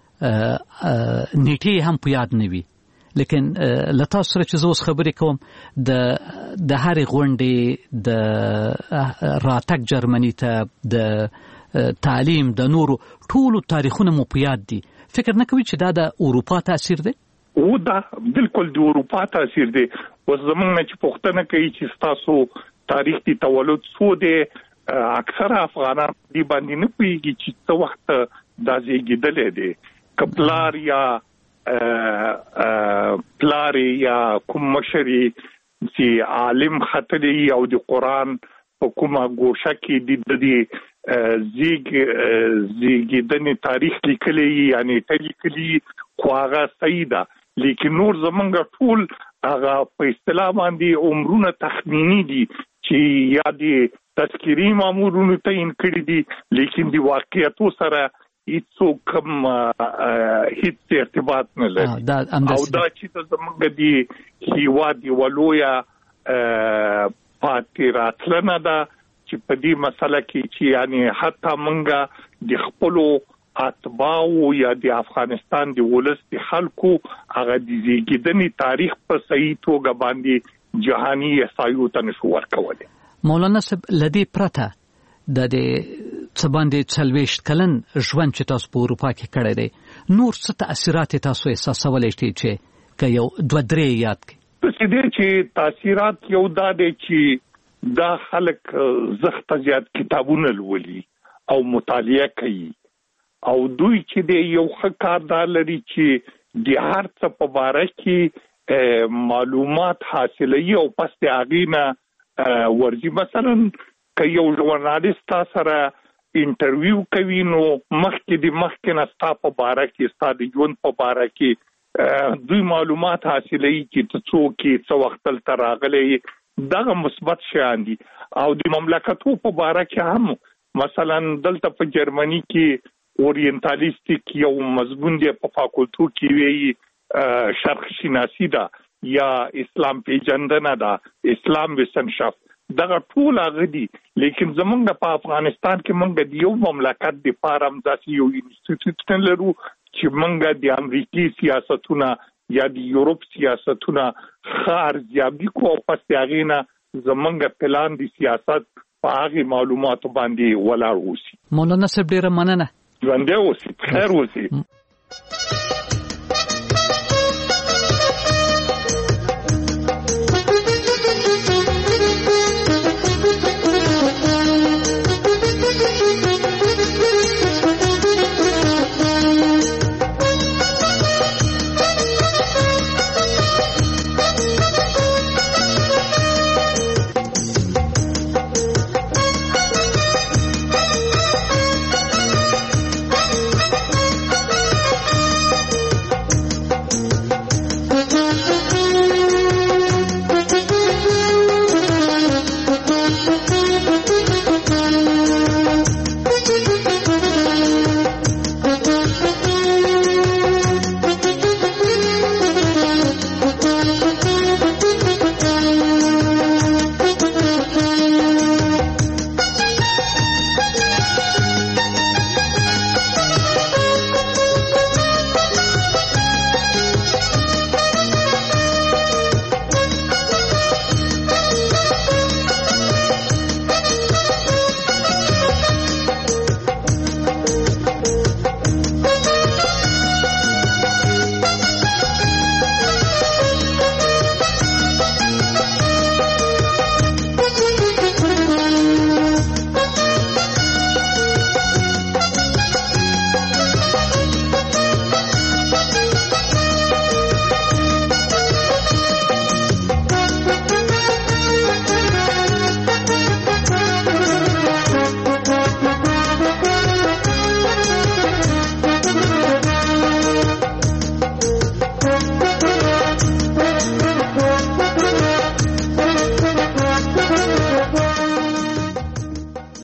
H: نیټې هم په یاد نه وي، لیکن له تاسو سره چې زه اوس خبرې کوم د د هرې غونډې د راتګ جرمني ته د تعلیم د نورو ټولو تاریخونه مو په یاد دي. فکر نه کوي چې دا د اروپا تاثیر دی؟
I: او دا بالکل د اروپا تاثیر دی. اوس زمونږ نه چې پوښتنه کوي چې ستاسو تاریخ دی تولد څو دی، اکثره افغانان دې باندې نه پوهېږي چې څه وخت دا زیږېدلی دی. که پلار یا پلار یا کوم مشر چې عالم ختلی او د قرآن په کومه ګوشه کې د دې زیږ زیږېدنې تاریخ لیکلی یعنی ته لیکلي خو هغه صحیح ده، لیکن نور زمونږ ټول هغه په اصطلاح باندې عمرونه تخمینی دي چې یا د تذکیري مامورونو تعیین کړي دي، لیکن د واقعیتو سره هیڅ کوم هیڅ ارتباط نه لري. او دا چې زمونږ د هیواد یوه لویه پاتې راتلنه ده چې په دې مسله کې چې یعنی حتی منګه د خپلو اتباعو یا د افغانستان د ولس د خلکو هغه د زیږېدنې تاریخ په صحیح توګه باندې جهاني احصایو ته نشو ورکولی.
H: مولانا صاحب له دې پرته د دې څه باندې څلوېښت کلن ژوند چې تاسو په اروپا کې کړی دی، نور څه تاثیرات تاسو احساسولی شئ چې که یو دوه درې یاد کړئ؟
I: څه دی چې تاثیرات یو دا دی چې دا خلک زخته زیات کتابونه لولي او مطالعه کوي، او دوی چې دی یو ښه کاردار لري چې د هر څه په باره کې معلومات حاصلوي او پس د هغې نه ورځي. مثلا که یو ژورنالیست تا سره انټرویو کوي نو مخکې د مخکې نه ستا په باره کې ستا د ژوند په باره کې دوی معلومات حاصلوي چې ته څوک یې، څه وخت دلته راغلی، دغه مثبت شیان دي. او د مملکتو په باره کې هم مثلا دلته په جرمني کې اورینتالیستیک یو مضمون دی په فاکولتو کې وی شرق شناسی ده یا اسلام پیژندنه ده، اسلام وسنشافت، دغه ټول هغه دي. لیکن زمونږ په افغانستان کې مونږ د یو مملکت د پاره هم داسې یو انسټیټیوټ لرو چې مونږ د امریکایي سیاستونه یا د یورپ سیاستونه ښه ارزیابي کو او پس د هغې نه زمونږ پلان د سیاست په هغې معلوماتو باندې ولاړ اوسي.
H: مولانا صاحب ډېره مننه.
I: ژوندی اوسئ، خیر اوسئ.